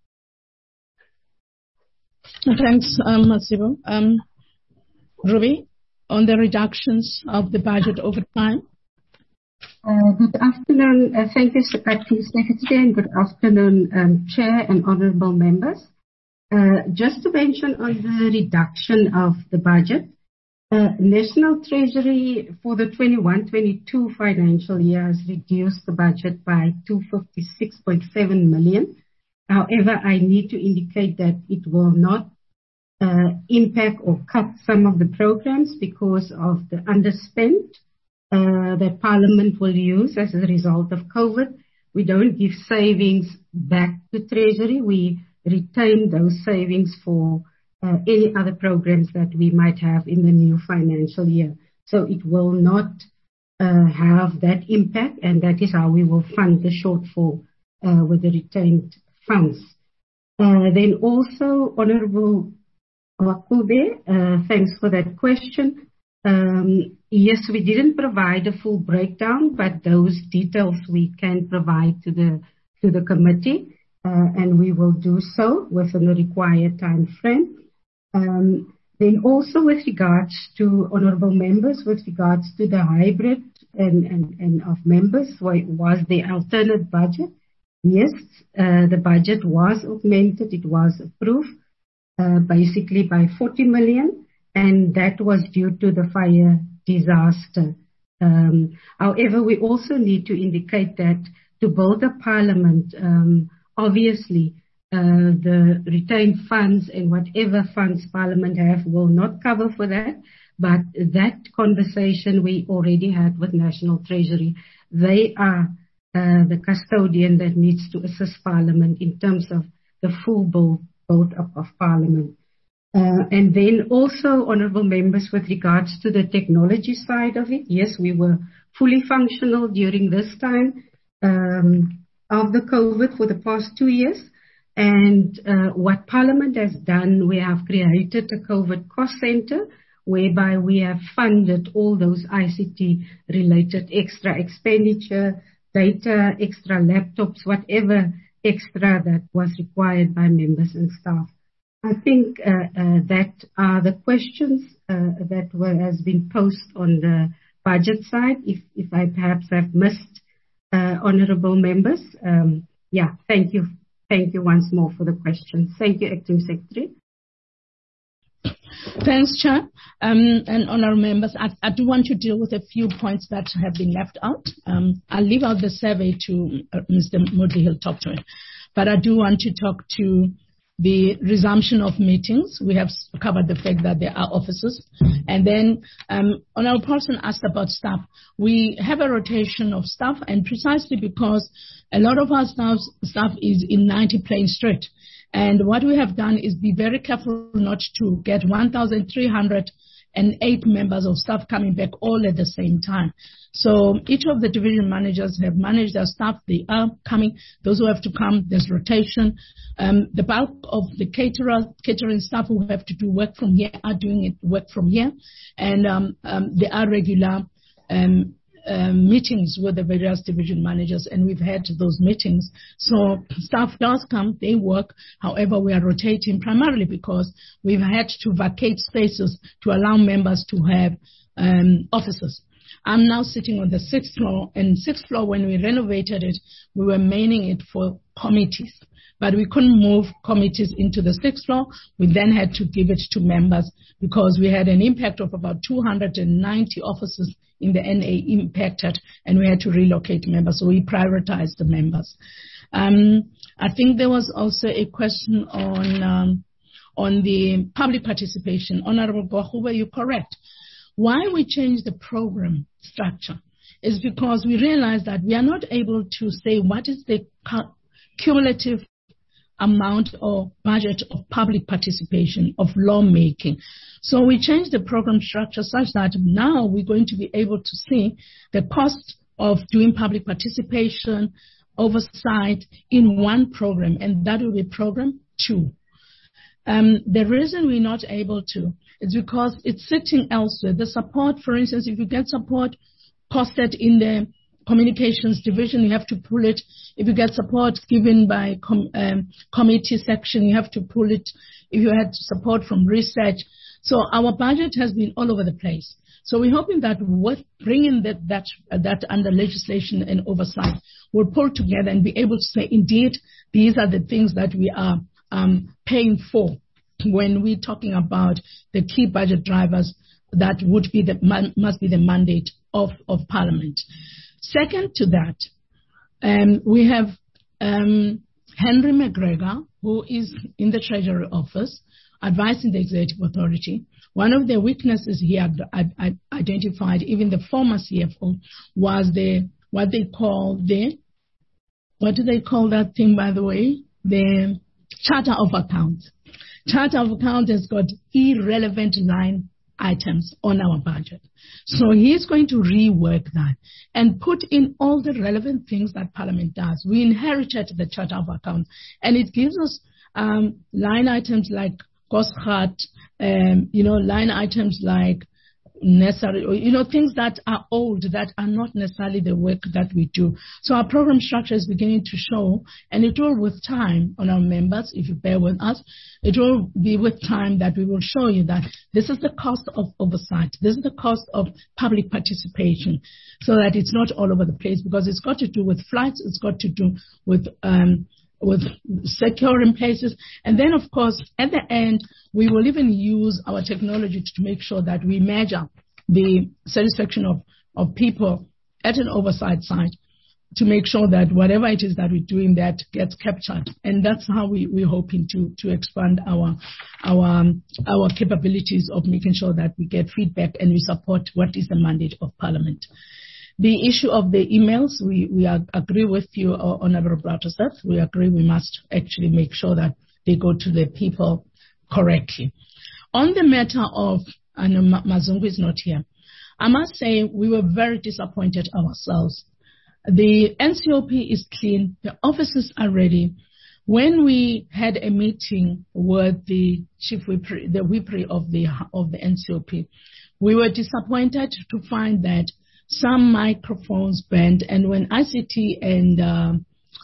Thanks, um, Masibo. Um, Ruby, on the reductions of the budget over time. Uh, good afternoon. Uh, thank you, Acting Secretary, and good afternoon, um, Chair and honourable members. Uh, just to mention on the reduction of the budget, uh, National Treasury for the twenty-one twenty-two financial year has reduced the budget by two hundred fifty-six point seven million. However, I need to indicate that it will not uh, impact or cut some of the programs because of the underspent uh, that Parliament will use as a result of COVID. We don't give savings back to Treasury. We retain those savings for uh, any other programs that we might have in the new financial year. So it will not uh, have that impact, and that is how we will fund the shortfall uh, with the retained funds. Uh, then also, Honourable Wakube, uh, thanks for that question. Um, yes, we didn't provide a full breakdown, but those details we can provide to the to the committee, uh, and we will do so within the required time frame. Um, then also with regards to honourable members, with regards to the hybrid and, and, and of members, was the alternate budget? Yes, uh, the budget was augmented. It was approved uh, basically by forty million, and that was due to the fire disaster. Um, however, we also need to indicate that to build a parliament, um, obviously, uh, the retained funds and whatever funds Parliament have will not cover for that. But that conversation we already had with National Treasury. They are Uh, the custodian that needs to assist Parliament in terms of the full build, build up of Parliament. Uh, and then also, honourable members, with regards to the technology side of it, yes, we were fully functional during this time um, of the COVID for the past two years. And uh, what Parliament has done, we have created a COVID cost centre whereby we have funded all those I C T-related extra expenditure, data, extra laptops, whatever extra that was required by members and staff. I think uh, uh, that are the questions uh, that were has been posed on the budget side. If if I perhaps have missed uh, honourable members, um, yeah, thank you, thank you once more for the questions. Thank you, Acting Secretary. Thanks, Chair. Um, and honourable members, I, I do want to deal with a few points that have been left out. Um, I'll leave out the survey to uh, Mister Moodley. He'll talk to it. But I do want to talk to the resumption of meetings. We have covered the fact that there are officers. And then um, honourable person asked about staff. We have a rotation of staff, and precisely because a lot of our staff, staff is in ninety Plain Street. And what we have done is be very careful not to get one thousand three hundred eight members of staff coming back all at the same time. So each of the division managers have managed their staff. They are coming. Those who have to come, there's rotation. Um, the bulk of the caterer, catering staff who have to do work from here are doing it work from here. And um, um, there are regular um, Um, meetings with the various division managers, and we've had those meetings. So staff does come, they work. However, we are rotating primarily because we've had to vacate spaces to allow members to have um, offices. I'm now sitting on the sixth floor, and sixth floor, when we renovated it, we were maining it for committees. But we couldn't move committees into the sixth floor. We then had to give it to members because we had an impact of about two hundred ninety offices in the N A impacted, and we had to relocate members. So we prioritized the members. Um, I think there was also a question on um, on the public participation. Honourable Gwahube, you're correct. Why we changed the program structure is because we realized that we are not able to say what is the cumulative amount or budget of public participation, of lawmaking. So we changed the program structure such that now we're going to be able to see the cost of doing public participation, oversight in one program, and that will be program two. Um, the reason we're not able to is because it's sitting elsewhere. The support, for instance, if you get support costed in the communications division, you have to pull it. If you get support given by com, um, committee section, you have to pull it. If you had support from research. So our budget has been all over the place. So we're hoping that with bringing that, that, uh, that under legislation and oversight, we'll pull together and be able to say, indeed, these are the things that we are um, paying for when we're talking about the key budget drivers that would be the, must be the mandate of, of Parliament. Second to that, um, we have um, Henry McGregor, who is in the Treasury Office, advising the Executive Authority. One of the weaknesses he had identified, even the former C F O, was the what they call the, what do they call that thing, by the way? The Charter of Accounts. Charter of Accounts has got irrelevant line items on our budget. So he's going to rework that and put in all the relevant things that Parliament does. We inherited the Charter of Accounts, and it gives us um, line items like Kosgat, um, you know, line items like necessary, you know, things that are old, that are not necessarily the work that we do. So our program structure is beginning to show, and it will with time on our members, if you bear with us, it will be with time that we will show you that this is the cost of oversight, this is the cost of public participation, so that it's not all over the place, because it's got to do with flights, it's got to do with um, with securing places. And then, of course, at the end, we will even use our technology to make sure that we measure the satisfaction of, of people at an oversight site to make sure that whatever it is that we're doing, that gets captured. And that's how we, we're hoping to, to expand our, our, our capabilities of making sure that we get feedback and we support what is the mandate of Parliament. The issue of the emails, we, we agree with you, Honorable Brotterseth. We agree we must actually make sure that they go to the people correctly. On the matter of, I know Mazungu is not here, I must say we were very disappointed ourselves. The N C O P is clean, the offices are ready. When we had a meeting with the chief whip, the whippery of the, of the N C O P, we were disappointed to find that some microphones bent, and when I C T and uh,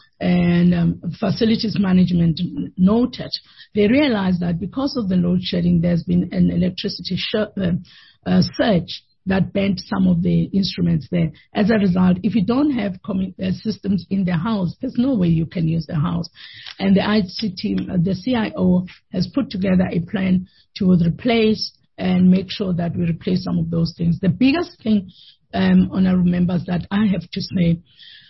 and um, facilities management noted, they realized that because of the load shedding, there's been an electricity sh- uh, uh, surge that bent some of the instruments there. As a result, if you don't have commu- uh, systems in the house, there's no way you can use the house. And the I C T, uh, the C I O, has put together a plan to replace and make sure that we replace some of those things. The biggest thing, Um, honorable members, that I have to say,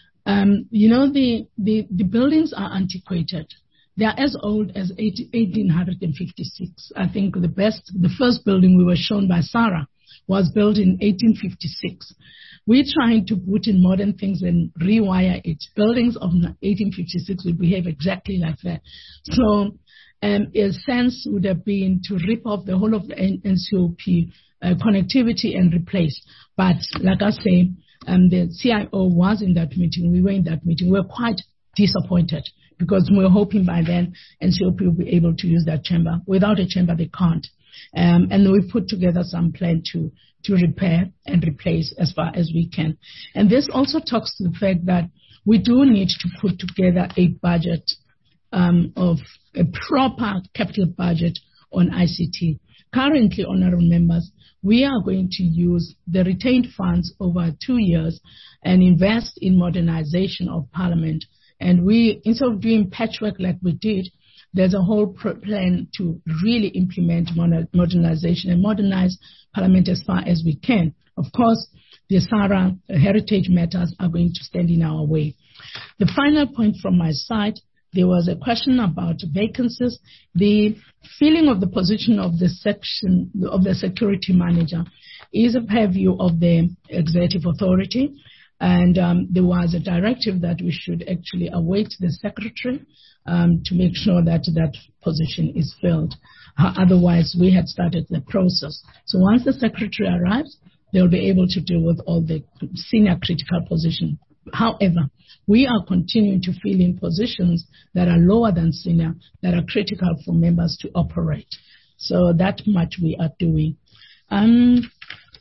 um, you know, the, the, the buildings are antiquated. They are as old as eighteen fifty-six. I think the best, the first building we were shown by Sarah was built in eighteen fifty-six. We're trying to put in modern things and rewire it. Buildings of eighteen fifty-six will behave exactly like that. So um, a sense would have been to rip off the whole of the N C O P uh, connectivity and replace. But like I say, um, the C I O was in that meeting. We were in that meeting. We were quite disappointed because we were hoping by then N C O P will be able to use that chamber. Without a chamber, they can't. Um, and we put together some plan to, to repair and replace as far as we can. And this also talks to the fact that we do need to put together a budget um, of a proper capital budget on I C T. Currently, honorable members, we are going to use the retained funds over two years and invest in modernization of Parliament. And we, instead of doing patchwork like we did, there's a whole plan to really implement modernization and modernize Parliament as far as we can. Of course, the SARA heritage matters are going to stand in our way. The final point from my side, there was a question about vacancies. The filling of the position of the section of the security manager is a purview of the executive authority. And um, there was a directive that we should actually await the secretary um, to make sure that that position is filled. Uh, otherwise, we had started the process. So once the secretary arrives, they'll be able to deal with all the senior critical positions. However, we are continuing to fill in positions that are lower than senior, that are critical for members to operate. So that much we are doing. Um,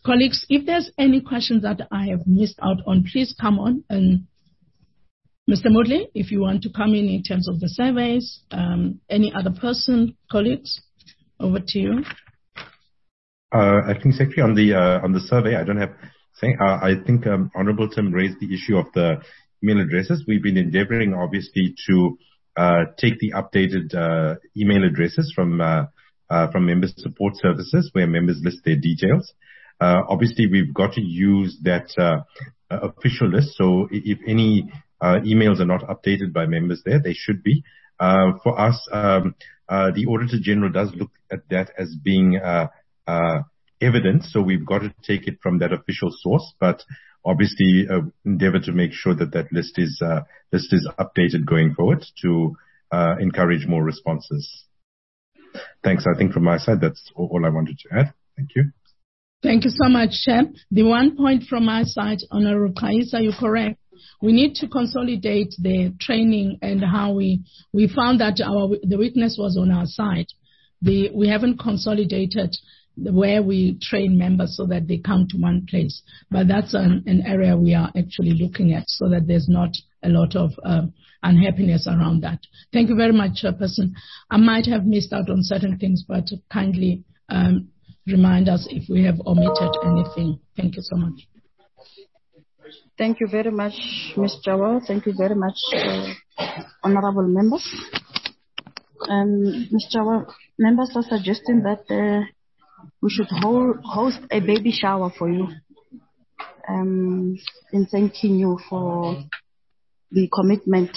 Colleagues, if there's any questions that I have missed out on, please come on. And Mister Moodley, if you want to come in in terms of the surveys, um, any other person, colleagues, over to you. Uh, Acting Secretary, on the uh, on the survey, I don't have. Uh, I think um, Honourable Tim raised the issue of the email addresses. We've been endeavouring, obviously, to uh, take the updated uh, email addresses from uh, uh, from member support services, where members list their details. Uh, obviously, we've got to use that uh, official list. So, if any uh, emails are not updated by members there, they should be. Uh, for us, um, uh, the Auditor General does look at that as being uh, uh, evidence, so we've got to take it from that official source, but obviously uh, endeavor to make sure that that list is uh, list is updated going forward to uh, encourage more responses. Thanks. I think from my side, that's all, all I wanted to add. Thank you. Thank you so much, Chair. The one point from my side, Honourable Kaisa, you're correct. We need to consolidate the training and how we we found that our the weakness was on our side. The we haven't consolidated where we train members so that they come to one place. But that's an, an area we are actually looking at so that there's not a lot of um, unhappiness around that. Thank you very much, Chairperson. I might have missed out on certain things, but kindly um, remind us if we have omitted anything. Thank you so much. Thank you very much, Miz Jawal. Thank you very much, uh, honourable members. Um, Miz Jawal, members are suggesting that uh, we should hold, host a baby shower for you, um, in thanking you for the commitment.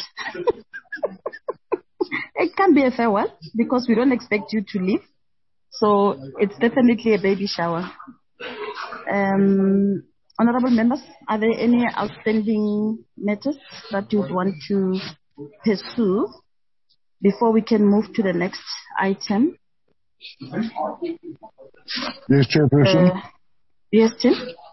It can be a farewell because we don't expect you to leave. So it's definitely a baby shower. Um, honorable members, are there any outstanding matters that you would want to pursue before we can move to the next item? Yes, Chairperson. Uh, yes, Tim?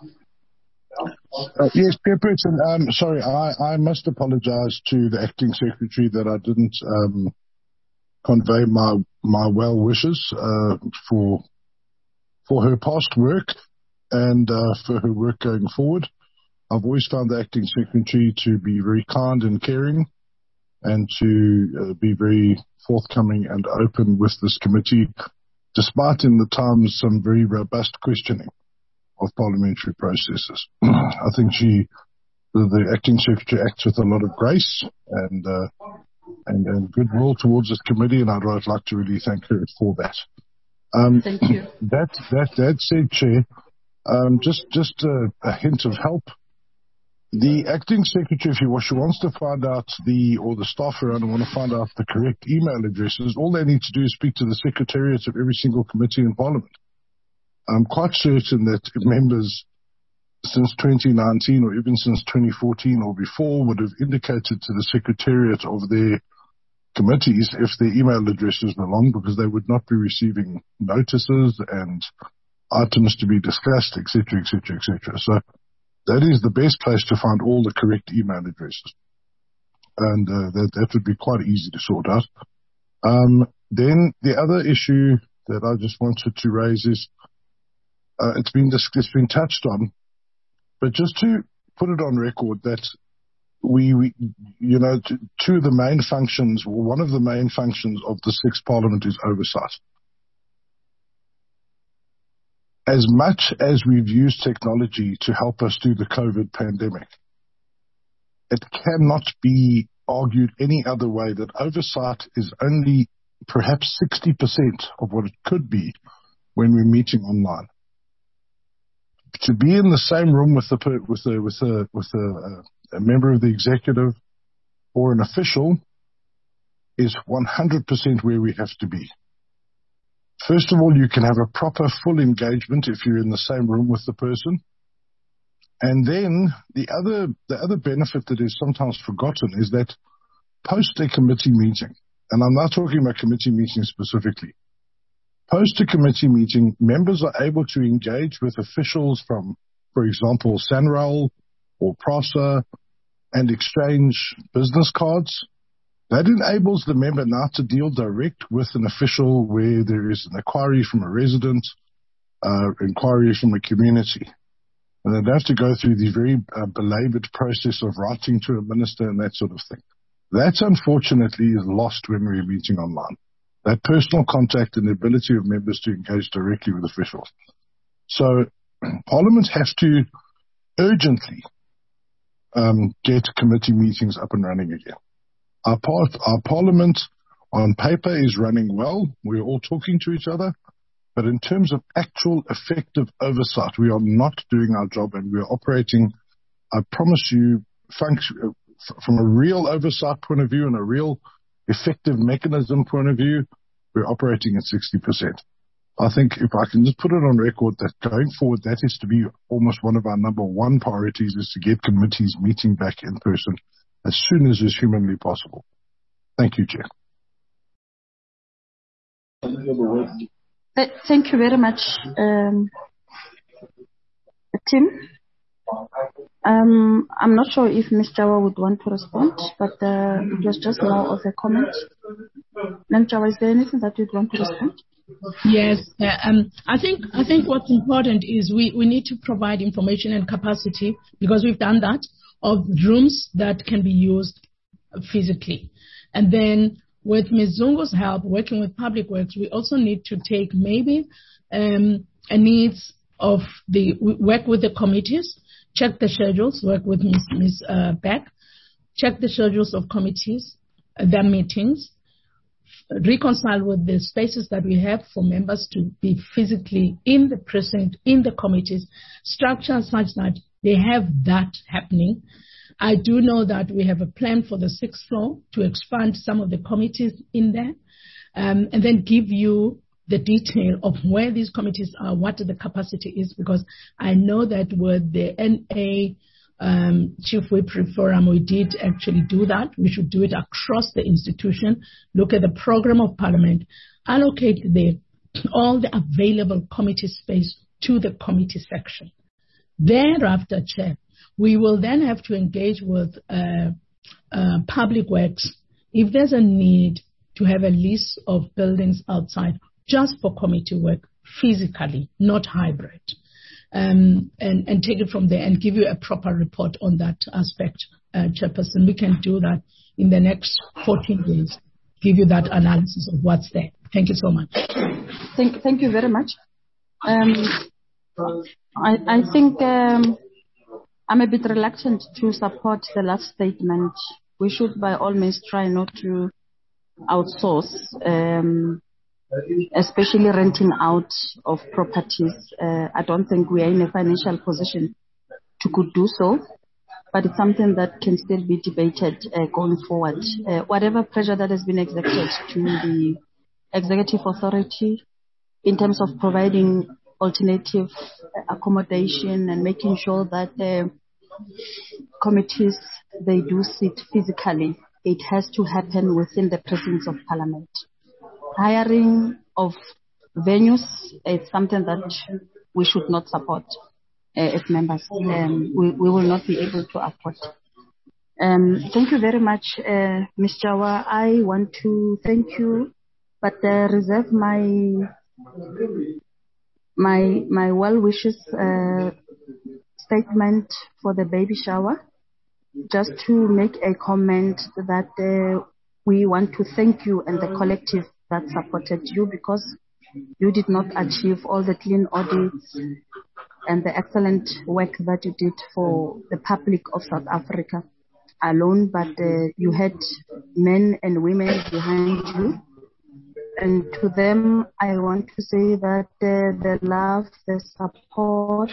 Uh, yes, Chairperson. Um, sorry, I, I must apologize to the Acting Secretary that I didn't um, convey my my well wishes uh, for for her past work and uh, for her work going forward. I've always found the Acting Secretary to be very kind and caring and to uh, be very forthcoming and open with this committee, despite in the times some very robust questioning of parliamentary processes. I think she, the, the Acting Secretary, acts with a lot of grace and, uh, and and goodwill towards this committee, and I'd like to really thank her for that. Um, thank you. That that that said, Chair, um, just just a, a hint of help. The Acting Secretary, if she wants to find out the, or the staff around want to find out the correct email addresses, all they need to do is speak to the secretariats of every single committee in Parliament. I'm quite certain that members since twenty nineteen or even since twenty fourteen or before would have indicated to the secretariat of their committees if their email addresses were wrong, because they would not be receiving notices and items to be discussed, et cetera, et cetera, et cetera. So that is the best place to find all the correct email addresses. And uh, that, that would be quite easy to sort out. Um, then the other issue that I just wanted to raise is, uh, it's been it's been touched on, but just to put it on record that we, we you know, t- two of the main functions, well, one of the main functions of the Sixth Parliament is oversight. As much as we've used technology to help us through the COVID pandemic, it cannot be argued any other way that oversight is only perhaps sixty percent of what it could be when we're meeting online. To be in the same room with a with a with a with a, a member of the executive or an official is one hundred percent where we have to be. First of all, you can have a proper full engagement if you're in the same room with the person. And then the other the other benefit that is sometimes forgotten is that post a committee meeting, and I'm not talking about committee meetings specifically, post a committee meeting, members are able to engage with officials from, for example, SANRAL or PRASA and exchange business cards. That enables the member now to deal direct with an official where there is an inquiry from a resident uh, inquiries from a community. And they'd have to go through the very uh, belabored process of writing to a minister and that sort of thing. That, unfortunately, is lost when we're meeting online. That personal contact and the ability of members to engage directly with officials. So parliaments have to urgently um, get committee meetings up and running again. Our, part, our parliament on paper is running well. We're all talking to each other. But in terms of actual effective oversight, we are not doing our job, and we are operating, I promise you, function, from a real oversight point of view and a real effective mechanism point of view, we're operating at sixty percent. I think if I can just put it on record that going forward, that is to be almost one of our number one priorities, is to get committees meeting back in person as soon as is humanly possible. Thank you, Chair. Thank you very much, um, Tim. Um, I'm not sure if Miz Jawa would want to respond, but uh, it was just more of a comment. Miz Jawa, is there anything that you'd want to respond? Yes, uh, um, I think I think what's important is we, we need to provide information and capacity, because we've done that, of rooms that can be used physically. And then with Miz Zungu's help, working with Public Works, we also need to take maybe um, a needs of the, work with the committees, check the schedules, work with Miz Miz Uh, Beck, check the schedules of committees, uh, their meetings, reconcile with the spaces that we have for members to be physically in the precinct, in the committees, structure such that they have that happening. I do know that we have a plan for the sixth floor to expand some of the committees in there, um, and then give you the detail of where these committees are, what the capacity is, because I know that with the N A um, Chief Whip Forum, we did actually do that. We should do it across the institution, look at the program of Parliament, allocate the, all the available committee space to the committee section. Thereafter, Chair, we will then have to engage with uh, uh, Public Works if there's a need to have a list of buildings outside just for committee work, physically, not hybrid, um, and, and take it from there and give you a proper report on that aspect, uh, Chairperson. We can do that in the next fourteen days, give you that analysis of what's there. Thank you so much. Thank, thank you very much. Um, I, I think um, I'm a bit reluctant to support the last statement. We should by all means try not to outsource, um, especially renting out of properties. Uh, I don't think we are in a financial position to could do so, but it's something that can still be debated uh, going forward. Uh, whatever pressure that has been exerted to the executive authority in terms of providing alternative accommodation and making sure that the committees, they do sit physically, it has to happen within the presence of Parliament. Hiring of venues is something that we should not support uh, as members. Um, we, we will not be able to afford. Um, thank you very much, uh, Miz Jawa. I want to thank you, but uh, reserve my my my well wishes uh, statement for the baby shower. Just to make a comment that uh, we want to thank you and the collective that supported you, because you did not achieve all the clean audits and the excellent work that you did for the public of South Africa alone, but uh, you had men and women behind you. And to them, I want to say that uh, the love, the support,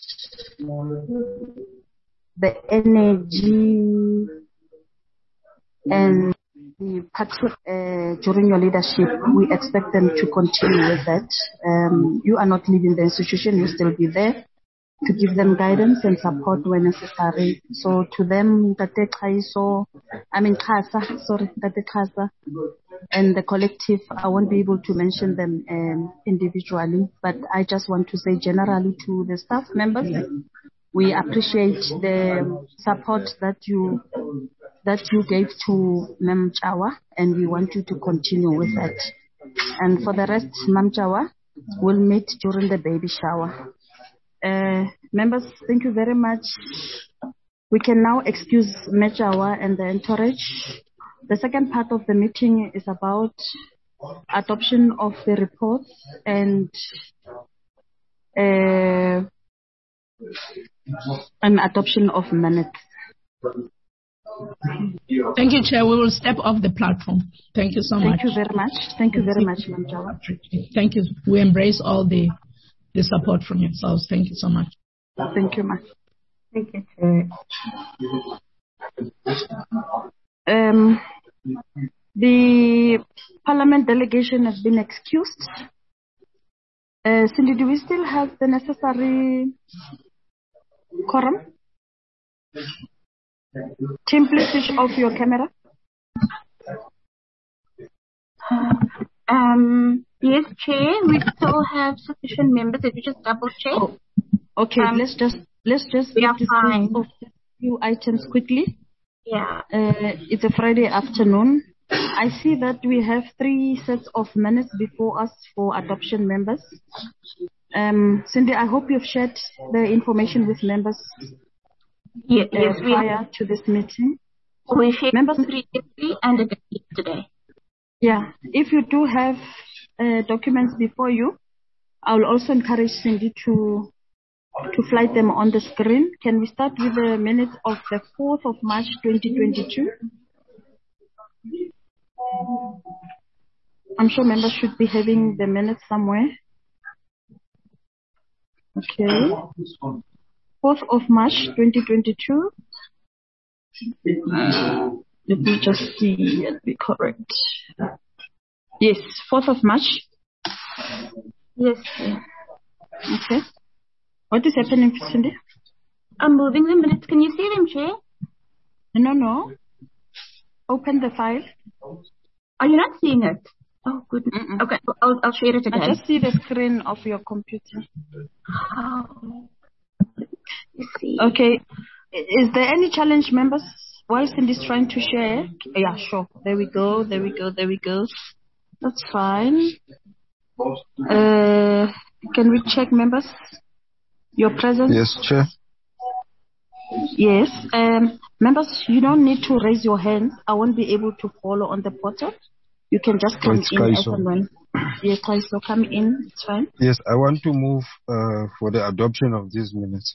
the energy, and the patron, uh, during your leadership, we expect them to continue with that. Um, you are not leaving the institution, you'll still be there to give them guidance and support when necessary. So to them, Tate Kaiso, I mean Kasa, sorry, Tate Kasa, and the collective, I won't be able to mention them um, individually, but I just want to say generally to the staff members, we appreciate the support that you that you gave to Ma'am Jawa, and we want you to continue with that. And for the rest, Ma'am Jawa, will meet during the baby shower. Uh, members, thank you very much. We can now excuse Mejawa and the entourage. The second part of the meeting is about adoption of the reports and uh, an adoption of minutes. Thank you, Chair. We will step off the platform. Thank you so much. Thank you very much. Thank you very much, Ma'am Jawa. Thank you. We embrace all the, the support from yourselves. Thank you so much. Thank you, ma'am. Thank you, Chair. Um, the Parliament delegation has been excused. Uh, Cindy, do we still have the necessary quorum? Tim, please switch off your camera. Um, yes, Chair, we still have sufficient members. If you just double check. Oh, okay, um, let's just let's just get discuss of a few items quickly. Yeah. Uh, it's a Friday afternoon. I see that we have three sets of minutes before us for adoption, members. Um, Cindy, I hope you've shared the information with members. Yeah, uh, yes, we prior have. to this meeting. We shared members previously and again today. Yeah, if you do have uh, documents before you, I will also encourage Cindy to to fly them on the screen. Can we start with the minutes of the fourth of March twenty twenty-two? I'm sure members should be having the minutes somewhere. Okay. fourth of March twenty twenty-two. Uh, let me just see and be correct. Yes, fourth of March. Yes. Okay. What is happening, Cindy? I'm moving the minutes. Can you see them, Chair? No, no. Open the file. Are you not seeing it? Oh, goodness. Mm-mm. Okay, I'll, I'll share it again. I just see the screen of your computer. Oh. Let's see. Okay. Is there any challenge, members? While Cindy's trying to share? Yeah, sure. There we go. There we go. There we go. That's fine. Uh, can we check, members? Your presence? Yes, Chair. Yes. Um, members, you don't need to raise your hands. I won't be able to follow on the portal. You can just come It's in Kaiso. as and when. Yes, Kaiso, come in. It's fine. Yes, I want to move uh, for the adoption of these minutes.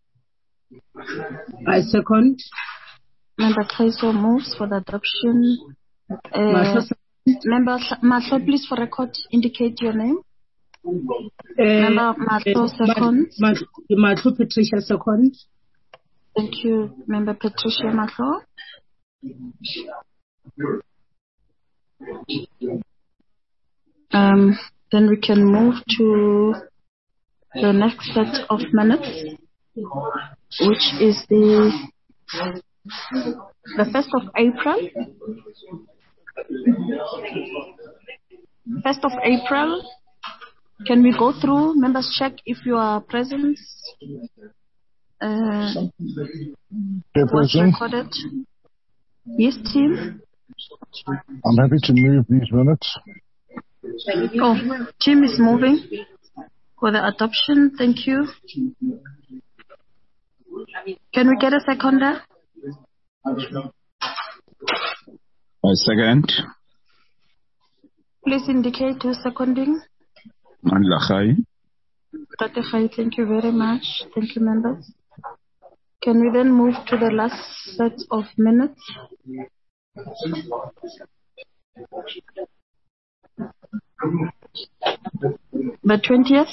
I second. Member Kaiso moves for the adoption. Uh, Member Matlo, please for record indicate your name. Uh, Member Matlo, second. Matlo Patricia, second. Thank you, Member Patricia Matlo. Um, then we can move to the next set of minutes, which is the the first of April. First of April. Can we go through? Members, check if you are present. Uh, what's recorded? Yes, team. I'm happy to move these minutes. Oh, team is moving for the adoption. Thank you. Can we get a seconder? A second. Please indicate who's seconding. Mandla Tate Khai, thank you very much. Thank you, members. Can we then move to the last set of minutes? The twentieth?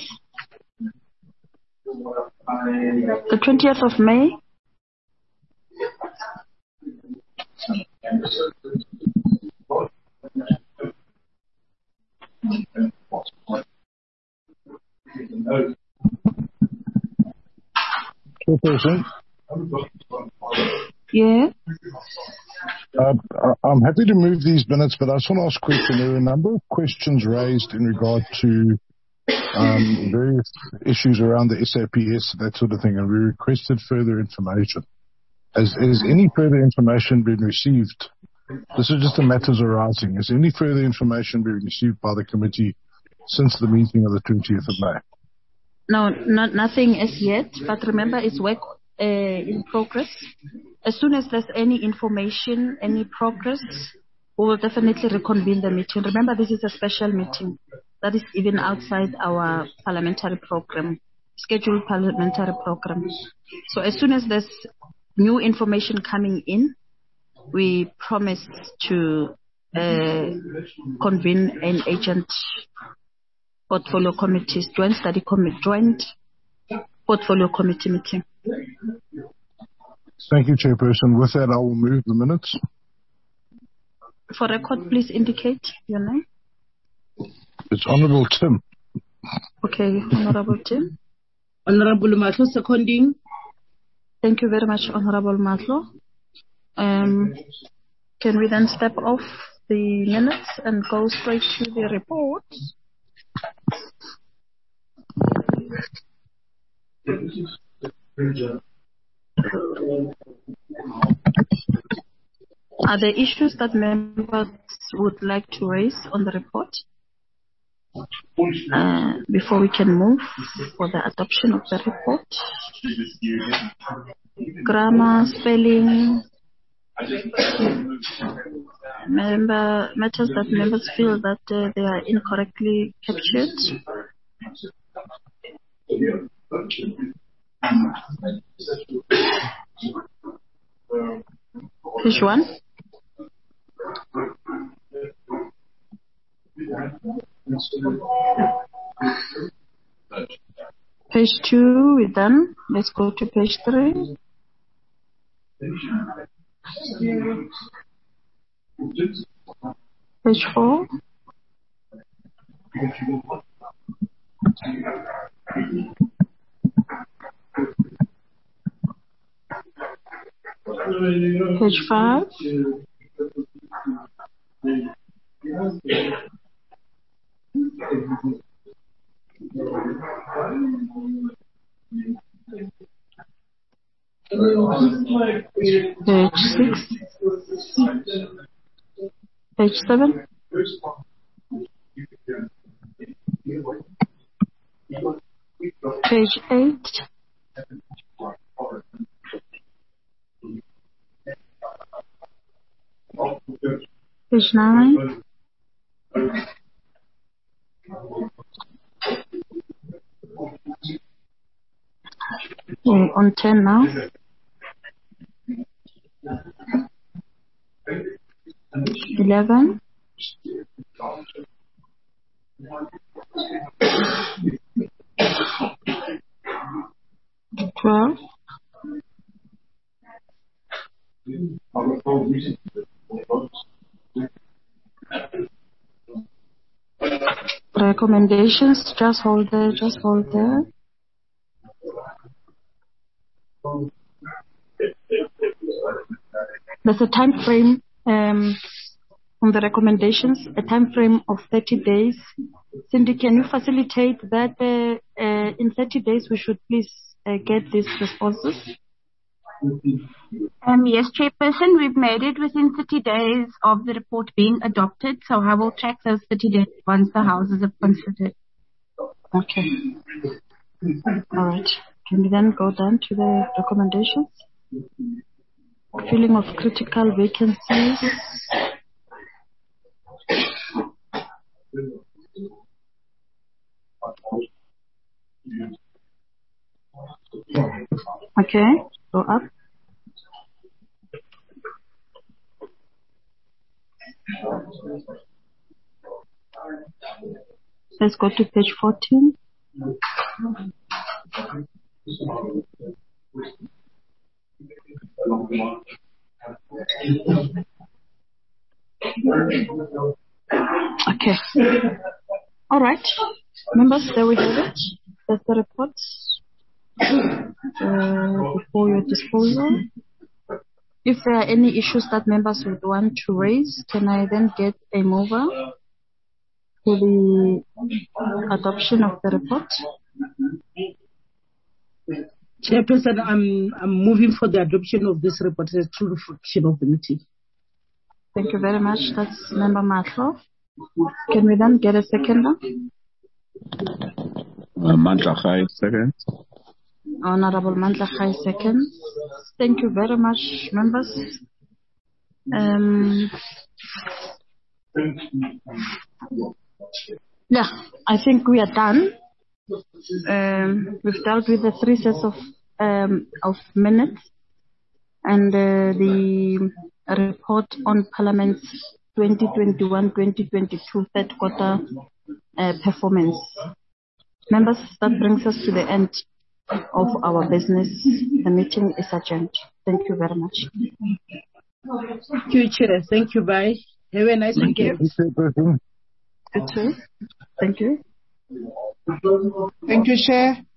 The twentieth of May? Chairperson? Yeah. Uh, I'm happy to move these minutes, but I just want to ask a question. There are a number of questions raised in regard to um, various issues around the S A P S, that sort of thing, and we requested further information. Has, has any further information been received? This is just the matters arising. Has any further information been received by the committee since the meeting of the twentieth of May? No, not nothing as yet. But remember, it's work uh, in progress. As soon as there's any information, any progress, we will definitely reconvene the meeting. Remember, this is a special meeting that is even outside our parliamentary program, scheduled parliamentary program. So as soon as there's new information coming in, we promise to uh, convene an agent portfolio committees, joint study committee, joint portfolio committee meeting. Thank you, Chairperson. With that, I will move the minutes. For record, please indicate your name. It's Honourable Tim. Okay, Honourable Tim. Honourable Matlo, seconding. Thank you very much, Honourable Matlo. Um, can we then step off the minutes and go straight to the report? Are there issues that members would like to raise on the report uh, before we can move for the adoption of the report? Grammar, spelling, member matters that members feel that uh, they are incorrectly captured. Page one. Page two, we're done. Let's go to page three. Page four. Page five. Page six. Page seven. Page eight. Page nine. Okay, on ten now. Eleven. Twelve. Recommendations, just hold there, just hold there. There's a time frame um, on the recommendations, a time frame of thirty days. Cindy, can you facilitate that uh, uh, in thirty days we should please uh, get these responses? Um, yes, Chairperson, we've made it within thirty days of the report being adopted, so I will track those thirty days once the houses have considered. Okay. All right. Can we then go down to the recommendations? Filling of critical vacancies. Okay, go up. Let's go to page fourteen. Okay. All right. Members, there we have it. That's the report uh, before your disposal. If there are any issues that members would want to raise, can I then get a mover for the adoption of the report? Chairperson, I'm, I'm moving for the adoption of this report as a true reflection of the meeting. Thank you very much. That's Member Matlo. Can we then get a seconder? Uh, Mandla Gai, second. Honorable Mandla Gai, second. Thank you very much, members. Um, yeah, I think we are done. Um, we've dealt with the three sets of um, of minutes and uh, the report on Parliament's twenty twenty-one twenty twenty-two third quarter uh, performance. Members, that brings us to the end of our business. The meeting is adjourned. Thank you very much. Thank you, Chair. Thank you. Bye. Have a nice weekend. Thank you. Thank you. Thank you, Chair.